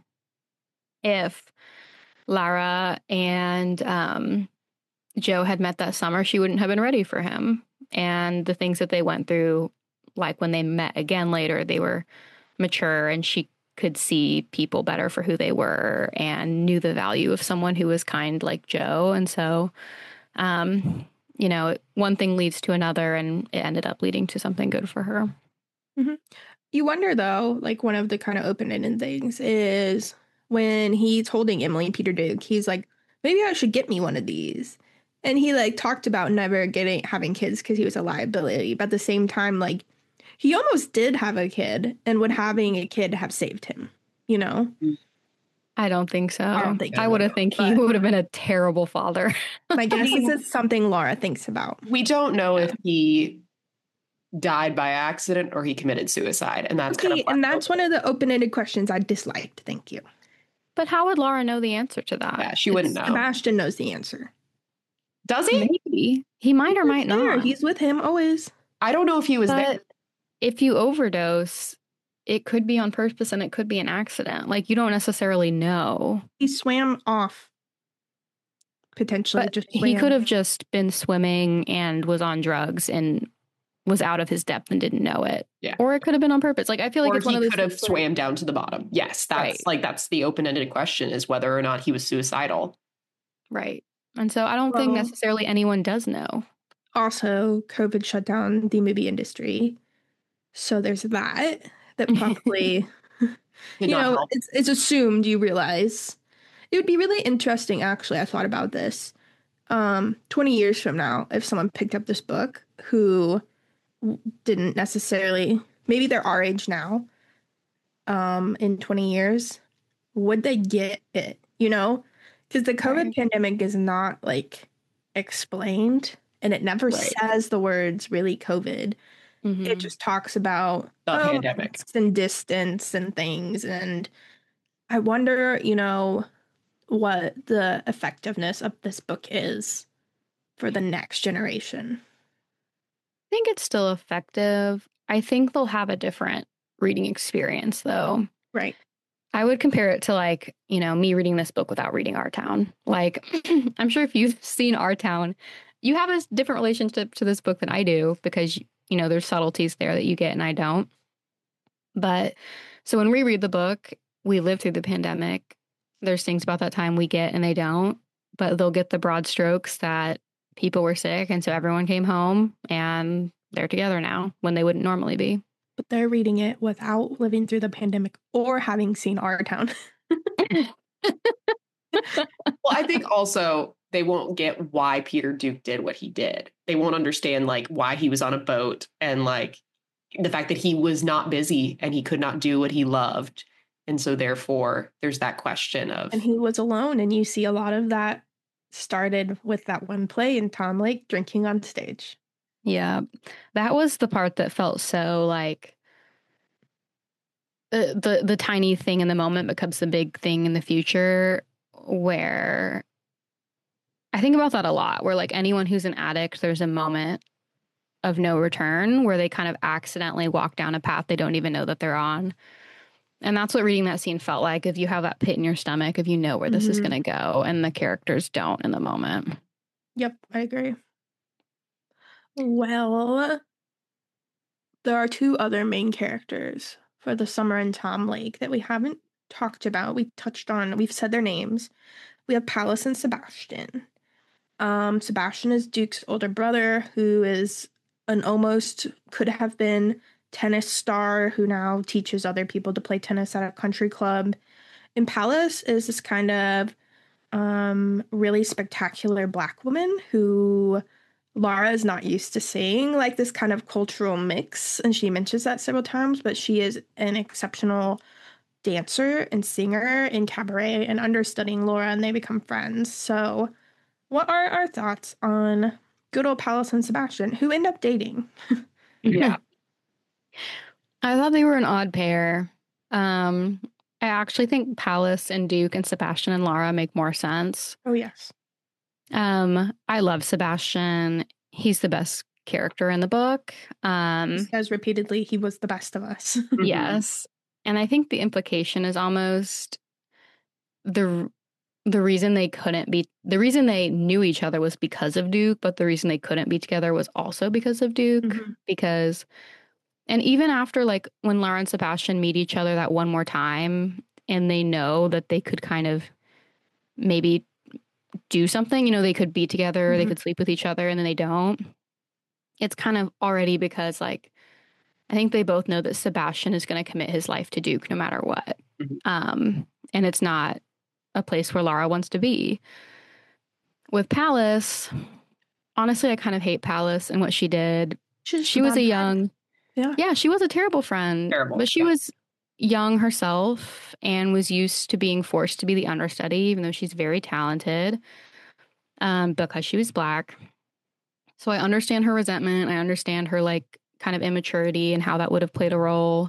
if Lara and um, Joe had met that summer, she wouldn't have been ready for him. And the things that they went through, like when they met again later, they were mature and she could see people better for who they were and knew the value of someone who was kind like Joe. And so, um, you know, one thing leads to another and it ended up leading to something good for her. Mm-hmm. You wonder, though, like one of the kind of open-ended things is when he's holding Emily, Peter Duke, he's like, maybe I should get me one of these. And he like talked about never getting having kids because he was a liability. But at the same time, like he almost did have a kid and would having a kid have saved him, you know? I don't think so. I don't think I would have think he would have been a terrible father. My guess is it's something Laura thinks about. We don't know yeah. if he died by accident or he committed suicide. And that's okay, kind of and that's one of the open-ended questions I disliked. Thank you. But how would Laura know the answer to that? Yeah, she wouldn't know. Sebastian knows the answer. Does he? Maybe. He might or might there. not. He's with him always. I don't know if he was but there. If you overdose, it could be on purpose and it could be an accident. Like, you don't necessarily know. He swam off. Potentially. But just he could have just been swimming and was on drugs and was out of his depth and didn't know it. Yeah. Or it could have been on purpose. Like, I feel like or it's one he of those could have swam where... down to the bottom. Yes. That's right. Like, that's the open-ended question is whether or not he was suicidal. Right. And so I don't well, think necessarily anyone does know. Also, COVID shut down the movie industry. So there's that. That probably, you know, it's, it's assumed you realize. It would be really interesting, actually, I thought about this. Um, twenty years from now, if someone picked up this book who didn't necessarily, maybe they're our age now, um, in twenty years, would they get it, you know? Because the COVID right. pandemic is not, like, explained, and it never right. says the words, really, COVID. Mm-hmm. It just talks about the oh, pandemic and distance and things. And I wonder, you know, what the effectiveness of this book is for the next generation. I think it's still effective. I think they'll have a different reading experience, though. Right. I would compare it to, like, you know, me reading this book without reading Our Town. Like, I'm sure if you've seen Our Town, you have a different relationship to this book than I do because, you know, there's subtleties there that you get and I don't. But so when we read the book, we live through the pandemic. There's things about that time we get and they don't, but they'll get the broad strokes that people were sick. And so everyone came home and they're together now when they wouldn't normally be. But they're reading it without living through the pandemic or having seen Our Town. Well, I think also they won't get why Peter Duke did what he did. They won't understand like why he was on a boat and like the fact that he was not busy and he could not do what he loved And so therefore there's that question of, And he was alone, and you see a lot of that started with that one play in Tom Lake drinking on stage. Yeah, that was the part that felt so like the the, the tiny thing in the moment becomes the big thing in the future, where I think about that a lot, where like anyone who's an addict, there's a moment of no return where they kind of accidentally walk down a path they don't even know that they're on. And that's what reading that scene felt like. If you have that pit in your stomach, if you know where this Mhm. is going to go, and the characters don't in the moment. Yep, I agree. Well, there are two other main characters for the Summer and Tom Lake that we haven't talked about. We touched on, we've said their names. We have Pallas and Sebastian. Um, Sebastian is Duke's older brother, who is an almost could have been tennis star who now teaches other people to play tennis at a country club. And Pallas is this kind of um, really spectacular Black woman who Laura is not used to seeing, like this kind of cultural mix. And she mentions that several times, but she is an exceptional dancer and singer in cabaret and understudying Laura, and they become friends. So, what are our thoughts on good old Pallas and Sebastian, who end up dating? yeah, I thought they were an odd pair. Um, I actually think Pallas and Duke and Sebastian and Lara make more sense. Oh, yes. Um, I love Sebastian. He's the best character in the book. He Um, says repeatedly he was the best of us. Mhm. yes. And I think the implication is almost the the reason they couldn't be the reason they knew each other was because of Duke, but the reason they couldn't be together was also because of Duke. Mhm. Because and even after like when Lara and Sebastian meet each other that one more time and they know that they could kind of maybe do something, you know, they could be together, they Mhm. could sleep with each other, and then they don't. It's kind of already because like I think they both know that Sebastian is going to commit his life to Duke no matter what. Mhm. Um, and it's not a place where Lara wants to be. With Pallas, honestly, I kind of hate Pallas and what she did. She's She the was bad a friend. young, Yeah. yeah, she was a terrible friend, Terrible, but she yeah. was young herself and was used to being forced to be the understudy, even though she's very talented, um, because she was Black. So I understand her resentment. I understand her like kind of immaturity and how that would have played a role.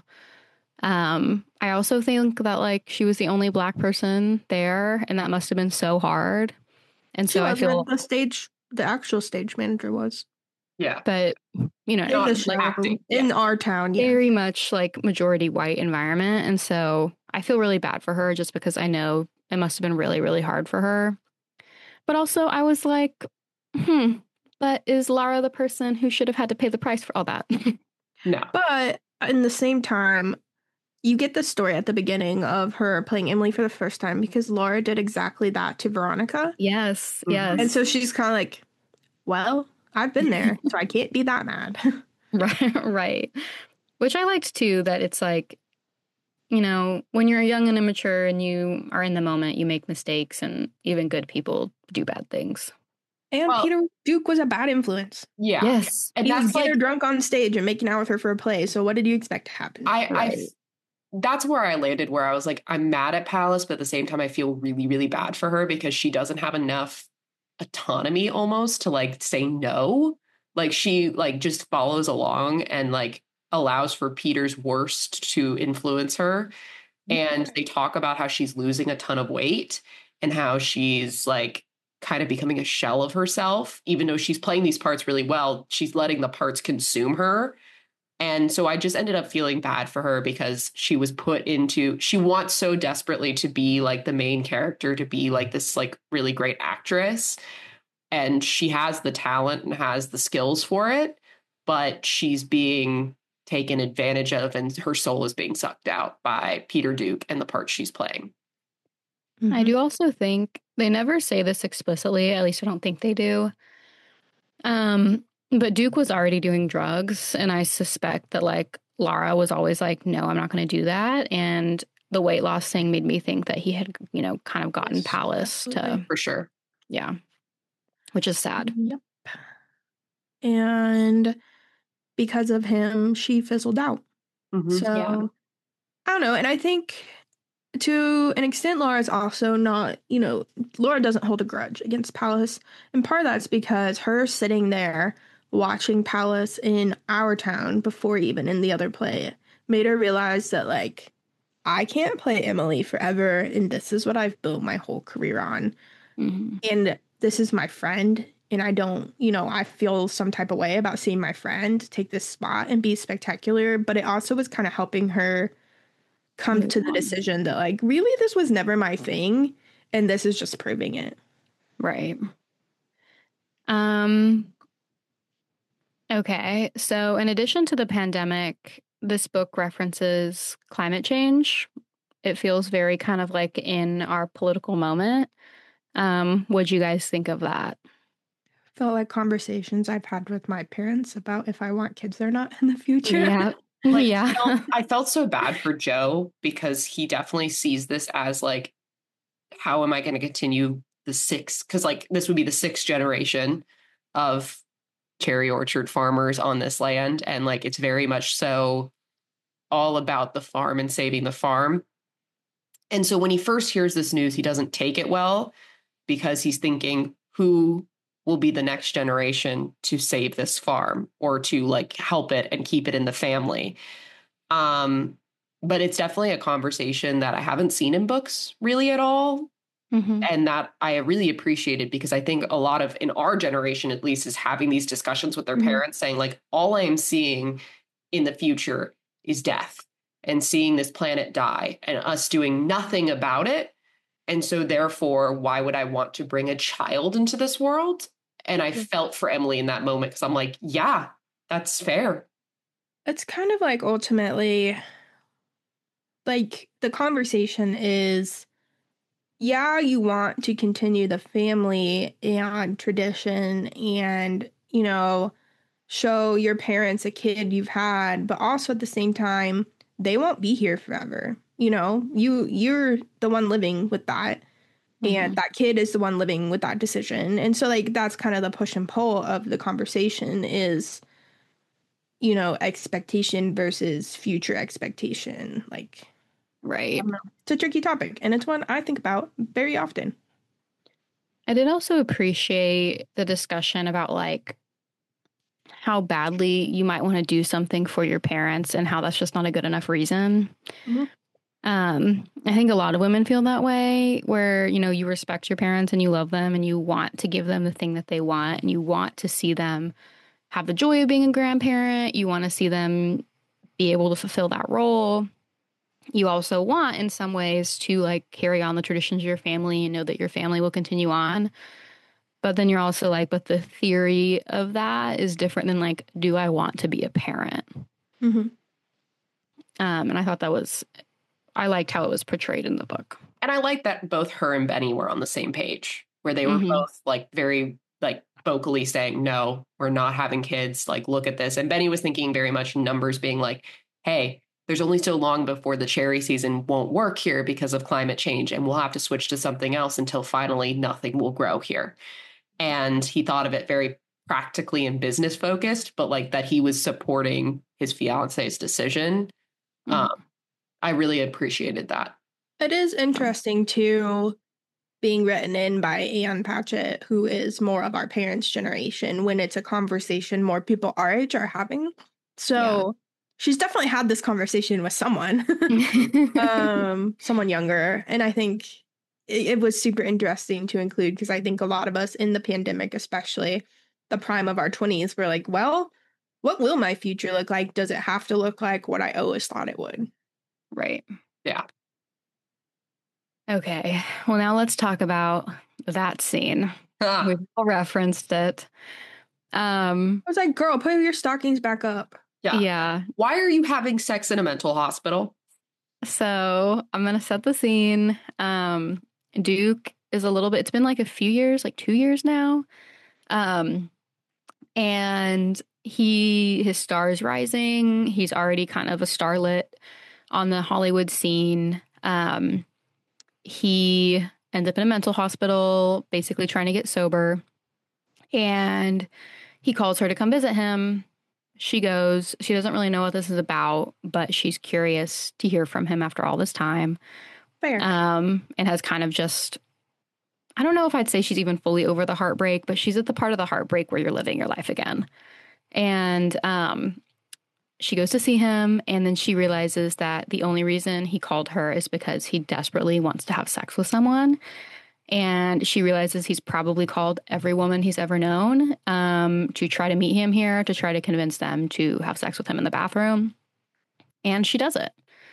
Um, I also think that like she was the only Black person there, and that must have been so hard. And She so I was feel, when the stage, the actual stage manager was Yeah. but you know, in Not the show, like acting, in yeah. our town. Yeah. very much like majority white environment, and so I feel really bad for her just because I know it must have been really, really hard for her. But also, I was like, hmm, but is Lara the person who should have had to pay the price for all that? No. But in the same time, you get the story at the beginning of her playing Emily for the first time because Laura did exactly that to Veronica. Yes, Mhm. yes. And so she's kind of like, well, I've been there, so I can't be that mad. Right, right. Which I liked too, that it's like, you know, when you're young and immature and you are in the moment, you make mistakes, and even good people do bad things. And Well- Peter Duke was a bad influence. Yeah. Yes. And He was that's getting like, her drunk on stage and making out with her for a play. So what did you expect to happen? I, I, Right. that's where I landed, where I was like, I'm mad at Pallas, but at the same time, I feel really, really bad for her because she doesn't have enough autonomy almost to like say no. Like she like just follows along and like allows for Peter's worst to influence her. And they talk about how she's losing a ton of weight and how she's like kind of becoming a shell of herself, even though she's playing these parts really well, she's letting the parts consume her. And so I just ended up feeling bad for her because she was put into, she wants so desperately to be like the main character, to be like this like really great actress. And she has the talent and has the skills for it, but she's being taken advantage of and her soul is being sucked out by Peter Duke and the part she's playing. Mm-hmm. I do also think they never say this explicitly, at least I don't think they do. Um, but Duke was already doing drugs, and I suspect that like Lara was always like, no, I'm not going to do that. And the weight loss thing made me think that he had, you know, kind of gotten Yes, Pallas to, absolutely. For sure. yeah, which is sad. Yep. And because of him, she fizzled out. Mhm. So Yeah. I don't know. And I think to an extent, Laura's also not, you know, Laura doesn't hold a grudge against Palace. And part of that's because her sitting there watching Palace in our town before even in the other play made her realize that, like, I can't play Emily forever, and this is what I've built my whole career on. Mm-hmm. And this is my friend, and I don't, you know, I feel some type of way about seeing my friend take this spot and be spectacular, but it also was kind of helping her come really to the decision that, like, really, this was never my thing, and this is just proving it. Right. Um. Okay, so in addition to the pandemic, this book references climate change. It feels very kind of like in our political moment. Um, what'd you guys think of that? Felt like conversations I've had with my parents about if I want kids or not in the future. Yeah. Like, yeah. I felt, I felt so bad for Joe because he definitely sees this as like, how am I going to continue the sixth? Because like this would be the sixth generation of cherry orchard farmers on this land. And like, it's very much so all about the farm and saving the farm. And so when he first hears this news, he doesn't take it well because he's thinking, who will be the next generation to save this farm or to like help it and keep it in the family. Um, but it's definitely a conversation that I haven't seen in books really at all. Mm-hmm. And that I really appreciated because I think a lot of in our generation, at least, is having these discussions with their mm-hmm. parents saying like, all I am seeing in the future is death and seeing this planet die and us doing nothing about it. And so therefore, why would I want to bring a child into this world? And I felt for Emily in that moment because I'm like, yeah, that's fair. It's kind of like ultimately, like the conversation is, yeah, you want to continue the family and tradition and, you know, show your parents a kid you've had, but also at the same time, they won't be here forever. You know, you, you're the one living with that. Mm-hmm. And that kid is the one living with that decision. And so, like, that's kind of the push and pull of the conversation is, you know, expectation versus future expectation. Like, right. It's a tricky topic. And it's one I think about very often. I did also appreciate the discussion about, like, how badly you might want to do something for your parents and how that's just not a good enough reason. Mm-hmm. Um, I think a lot of women feel that way where, you know, you respect your parents and you love them and you want to give them the thing that they want and you want to see them have the joy of being a grandparent. You want to see them be able to fulfill that role. You also want in some ways to like carry on the traditions of your family and know that your family will continue on. But then you're also like, but the theory of that is different than like, do I want to be a parent? Mm-hmm. Um, and I thought that was... I liked how it was portrayed in the book. And I like that both her and Benny were on the same page, where they were mm-hmm. both like very like vocally saying, no, we're not having kids. Like, look at this. And Benny was thinking very much numbers being like, hey, there's only so long before the cherry season won't work here because of climate change. And we'll have to switch to something else until finally nothing will grow here. And he thought of it very practically and business focused, but like that he was supporting his fiance's decision. Mm-hmm. Um, I really appreciated that. It is interesting, too, being written in by Ann Patchett, who is more of our parents' generation, when it's a conversation more people our age are having. So yeah. She's definitely had this conversation with someone, um, someone younger. And I think it, it was super interesting to include because I think a lot of us in the pandemic, especially the prime of our twenties, were like, well, what will my future look like? Does it have to look like what I always thought it would? Right. Yeah. Okay. Well, now let's talk about that scene. Ah. We've all referenced it. Um, I was like, girl, put your stockings back up. Yeah. Yeah. Why are you having sex in a mental hospital? So I'm going to set the scene. Um, Duke is a little bit, it's been like a few years, like two years now. Um, and he, his star is rising. He's already kind of a starlet on the Hollywood scene. Um, he ends up in a mental hospital, basically trying to get sober. And he calls her to come visit him. She goes. She doesn't really know what this is about, but she's curious to hear from him after all this time. Fair. Um, and has kind of just, I don't know if I'd say she's even fully over the heartbreak, but she's at the part of the heartbreak where you're living your life again. And um, she goes to see him, and then she realizes that the only reason he called her is because he desperately wants to have sex with someone. And she realizes he's probably called every woman he's ever known um, to try to meet him here, to try to convince them to have sex with him in the bathroom. And she does it.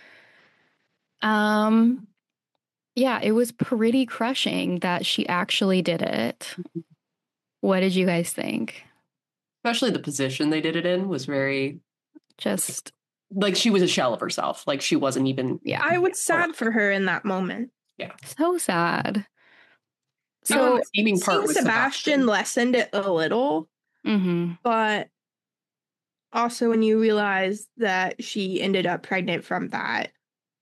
Um, yeah, it was pretty crushing that she actually did it. What did you guys think? Especially the position they did it in was very, Just like, she was a shell of herself. Like, she wasn't even. yeah, I was sad for her in that moment. Yeah. so sad. The So unredeeming part Seeing was Sebastian lessened it a little, mhm. but also when you realize that she ended up pregnant from that,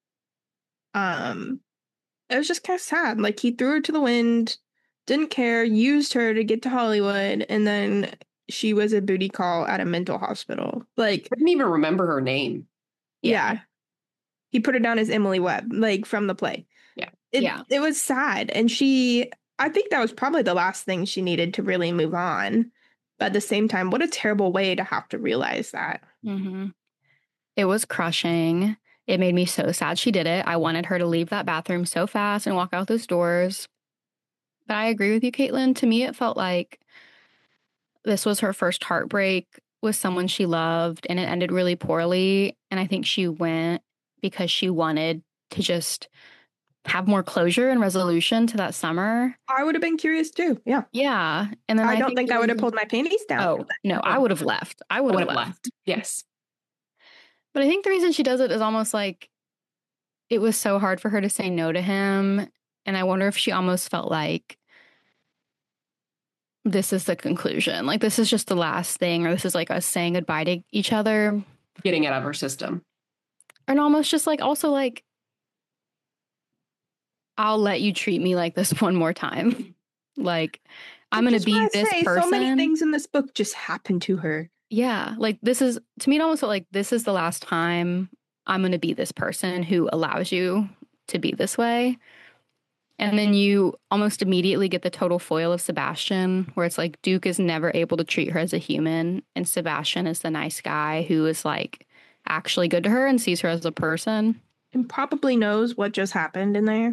um, it was just kind of sad. Like, he threw her to the wind, didn't care, used her to get to Hollywood, and then she was a booty call at a mental hospital. Like, I didn't even remember her name. yeah. yeah. He put her down as Emily Webb, like, from the play. Yeah. It, Yeah. It was sad. And she, I think that was probably the last thing she needed to really move on. But at the same time, what a terrible way to have to realize that. Mm-hmm. It was crushing. It made me so sad she did it. I wanted her to leave that bathroom so fast and walk out those doors. But I agree with you, Caitlin. To me, it felt like this was her first heartbreak with someone she loved, and it ended really poorly. And I think she went because she wanted to just have more closure and resolution to that summer. I would have been curious too. Yeah. Yeah. And then I, I don't think, think I would have pulled my panties down. Oh, no, I would have left. I would Would have have left. left. Yes. But I think the reason she does it is almost like it was so hard for her to say no to him. And I wonder if she almost felt like this is the conclusion. Like, this is just the last thing, or this is like us saying goodbye to each other. Getting it out of her system. And almost just like, also like, I'll let you treat me like this one more time. Like, I'm going to be this say, person. So many things in this book just happened to her. Yeah. Like, this is, to me, it almost felt like this is the last time I'm going to be this person who allows you to be this way. And then you almost immediately get the total foil of Sebastian, where it's like Duke is never able to treat her as a human. And Sebastian is the nice guy who is like actually good to her and sees her as a person. And probably knows what just happened in there.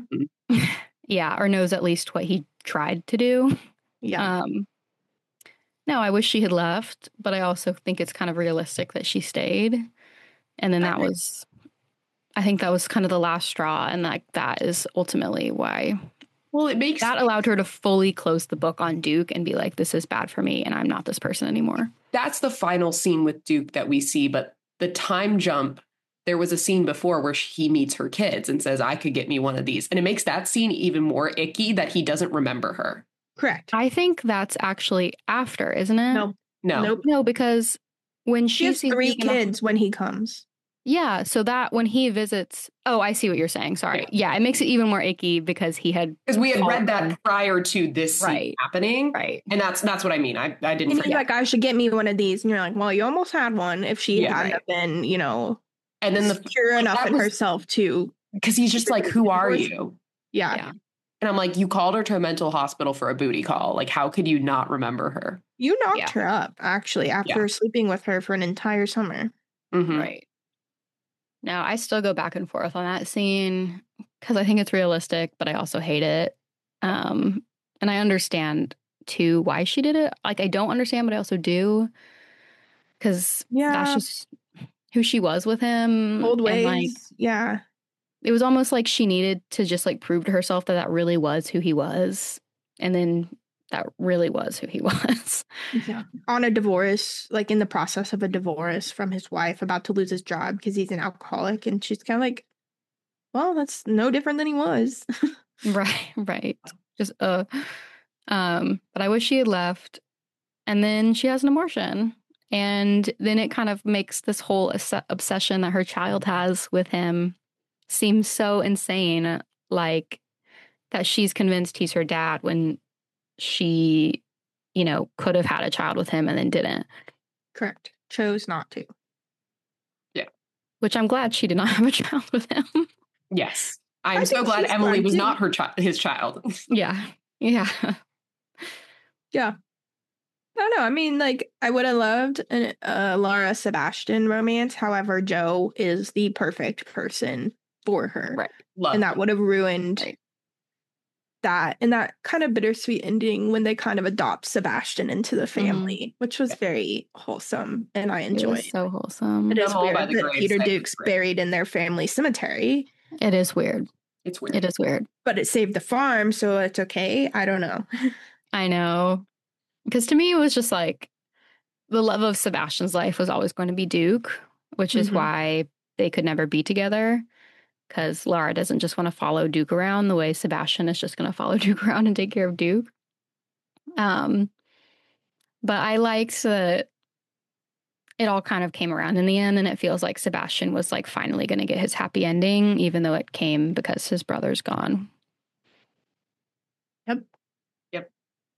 Yeah. Or knows at least what he tried to do. Yeah. Um, no, I wish she had left, but I also think it's kind of realistic that she stayed. And then that Okay. was, I think that was kind of the last straw. And like that is ultimately why. Well, it makes that allowed her to fully close the book on Duke and be like, this is bad for me and I'm not this person anymore. That's the final scene with Duke that we see. But the time jump, there was a scene before where he meets her kids and says, I could get me one of these. And it makes that scene even more icky that he doesn't remember her. Correct. I think that's actually after, isn't it? No. No. Nope. No, because when she, She has sees three Duke in the- kids when he comes. Yeah, so that when he visits, oh, I see what you're saying. Sorry. Yeah. Yeah, it makes it even more icky because he had Because we had read fallen. that prior to this scene Right. happening. Right. And that's that's what I mean. I, I didn't And forget. he's like, I should get me one of these. And you're like, well, you almost had one if she Yeah, hadn't right. have been, you know, and then the secure enough that in was- herself to. because he's just like, who are you? Yeah. Yeah. And I'm like, you called her to a mental hospital for a booty call. Like, how could you not remember her? You knocked Yeah. her up, actually, after sleeping with her for an entire summer. Mhm. Right. Now, I still go back and forth on that scene because I think it's realistic, but I also hate it. Um, and I understand, too, why she did it. Like, I don't understand, but I also do. Because Yeah. that's just who she was with him. Old and, ways. like, yeah. it was almost like she needed to just, like, prove to herself that that really was who he was. And then that really was who he was. Yeah. On a divorce, like in the process of a divorce from his wife, about to lose his job because he's an alcoholic. And she's kind of like, well, that's no different than he was. Right, right. Just uh um but I wish she had left. And then she has an abortion. And then it kind of makes this whole obs- obsession that her child has with him seem so insane, like that she's convinced he's her dad when she, you know, could have had a child with him and then didn't. Correct. Chose not to. Which I'm glad she did not have a child with him. Yes. I'm I so think glad she's Emily fun, was too. not her chi- his child. Yeah. Yeah. Yeah. I don't know. I mean, like, I would have loved an uh, Laura Sebastian romance. However, Joe is the perfect person for her. Right. Love And that would have ruined Right. that and that kind of bittersweet ending when they kind of adopt Sebastian into the family, mm-hmm. which was very wholesome and I enjoyed. It was so wholesome. It Them is all weird by the that graves, Peter that Duke's was great. buried in their family cemetery. It is weird. It's weird. It is weird. But it saved the farm, so it's okay. I don't know. I know. Because to me, it was just like the love of Sebastian's life was always going to be Duke, which is mm-hmm. why they could never be together. Because Laura doesn't just want to follow Duke around the way Sebastian is just going to follow Duke around and take care of Duke. Um, but I liked that it all kind of came around in the end, and it feels like Sebastian was like finally going to get his happy ending, even though it came because his brother's gone. Yep. Yep.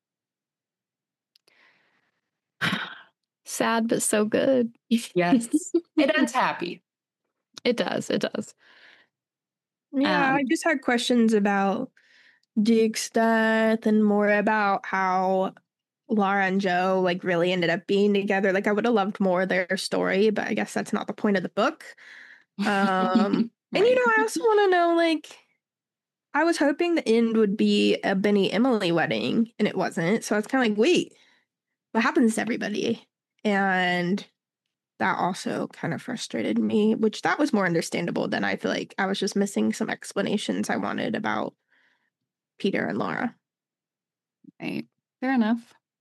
Sad, but so good. Yes. It ends happy. It does. It does. Yeah, um, I just had questions about Duke's death and more about how Laura and Joe like really ended up being together. Like I would have loved more of their story, but I guess that's not the point of the book. Um, right. And you know, I also want to know, like, I was hoping the end would be a Benny Emily wedding, and it wasn't. So I was kind of like, wait, what happens to everybody? And that also kind of frustrated me, which that was more understandable than I feel like I was just missing some explanations I wanted about Peter and Laura. Right. Fair enough.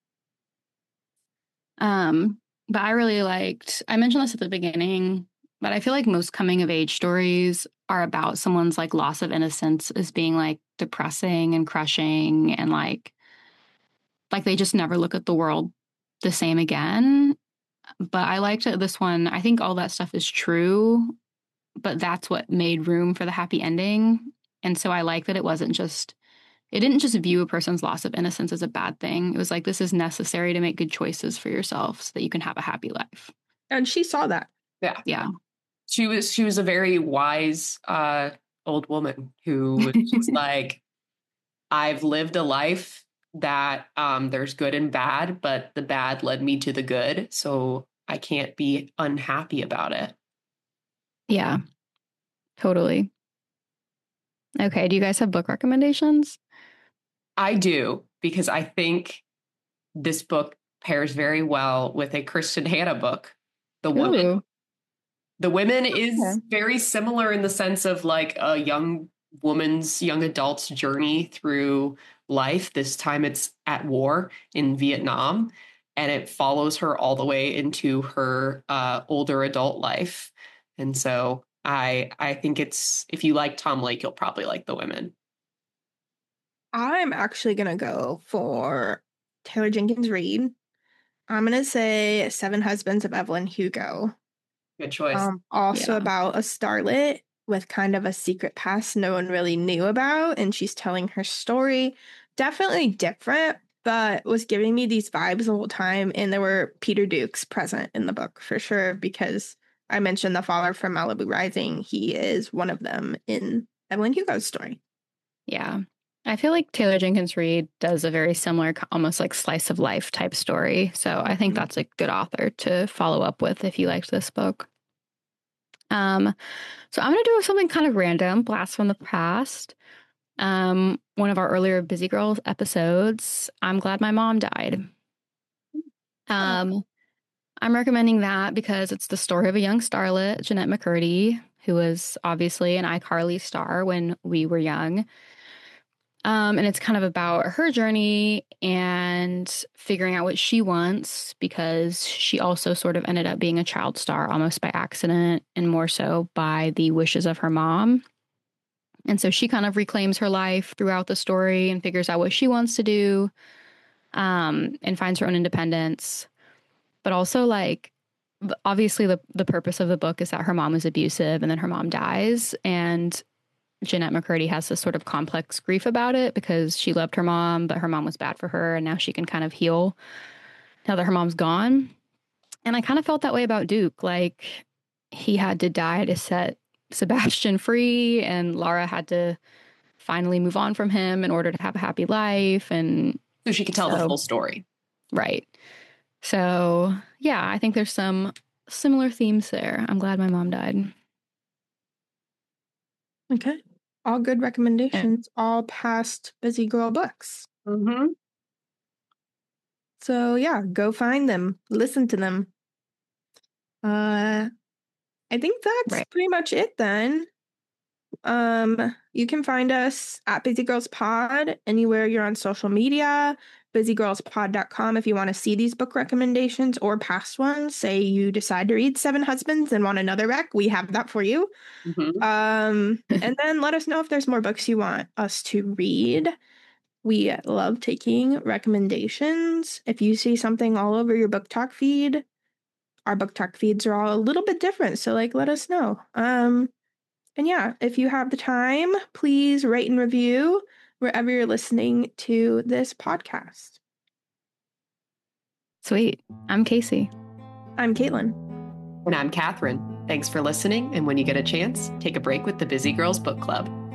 Um, but I really liked, I mentioned this at the beginning, but I feel like most coming of age stories are about someone's like loss of innocence as being like depressing and crushing and like, like they just never look at the world the same again. But I liked it, this one. I think all that stuff is true, but that's what made room for the happy ending. And so I like that it wasn't just, it didn't just view a person's loss of innocence as a bad thing. It was like, this is necessary to make good choices for yourself so that you can have a happy life. And she saw that. Yeah. Yeah. She was, she was a very wise uh, old woman who was just like, I've lived a life that um, there's good and bad, but the bad led me to the good. So I can't be unhappy about it. Yeah, totally. Okay. Do you guys have book recommendations? I do, because I think this book pairs very well with a Kristen Hanna book, The Woman. Ooh. The Women is Okay. very similar in the sense of like a young woman's, young adult's journey through life. This time it's at war in Vietnam, and it follows her all the way into her uh, older adult life. And so I I think it's, if you like Tom Lake, you'll probably like The Women. I'm actually going to go for Taylor Jenkins Reid. I'm going to say Seven Husbands of Evelyn Hugo. Good choice. Um, also Yeah. about a starlet with kind of a secret past no one really knew about, and she's telling her story. Definitely different, but was giving me these vibes the whole time, and there were Peter Dukes present in the book for sure, because I mentioned the father from Malibu Rising. He is one of them in Evelyn Hugo's story. Yeah. I feel like Taylor Jenkins Reid does a very similar, almost like slice of life type story. So I think that's a good author to follow up with if you liked this book. Um, so I'm going to do something kind of random, blast from the past. Um, one of our earlier Busy Girls episodes, I'm Glad My Mom Died. Um, I'm recommending that because it's the story of a young starlet, Jeanette McCurdy, who was obviously an iCarly star when we were young. Um, and it's kind of about her journey and figuring out what she wants, because she also sort of ended up being a child star almost by accident and more so by the wishes of her mom. And so she kind of reclaims her life throughout the story and figures out what she wants to do, um, and finds her own independence. But also, like, obviously the, the purpose of the book is that her mom is abusive and then her mom dies. And Jeanette McCurdy has this sort of complex grief about it because she loved her mom, but her mom was bad for her. And now she can kind of heal now that her mom's gone. And I kind of felt that way about Duke. Like, he had to die to set Sebastian free, and Lara had to finally move on from him in order to have a happy life. And so she could tell so, the full story. Right. So, yeah, I think there's some similar themes there. I'm glad my mom died. Okay. All good recommendations, yeah. All past Busy Girl books. Mm-hmm. So, yeah, go find them. Listen to them. Uh, I think that's right. pretty much it then. Um, you can find us at Busy Girls Pod anywhere you're on social media, busy girls pod dot com if you want to see these book recommendations or past ones. Say you decide to read Seven Husbands and want another rec, we have that for you. Mm-hmm. Um, and then let us know if there's more books you want us to read. We love taking recommendations. If you see something all over your book talk feed, our book talk feeds are all a little bit different, so like let us know. Um, and yeah, if you have the time, please rate and review wherever you're listening to this podcast. Sweet. I'm Casey. I'm Caitlin. And I'm Catherine. Thanks for listening. And when you get a chance, take a break with the Busy Girls Book Club.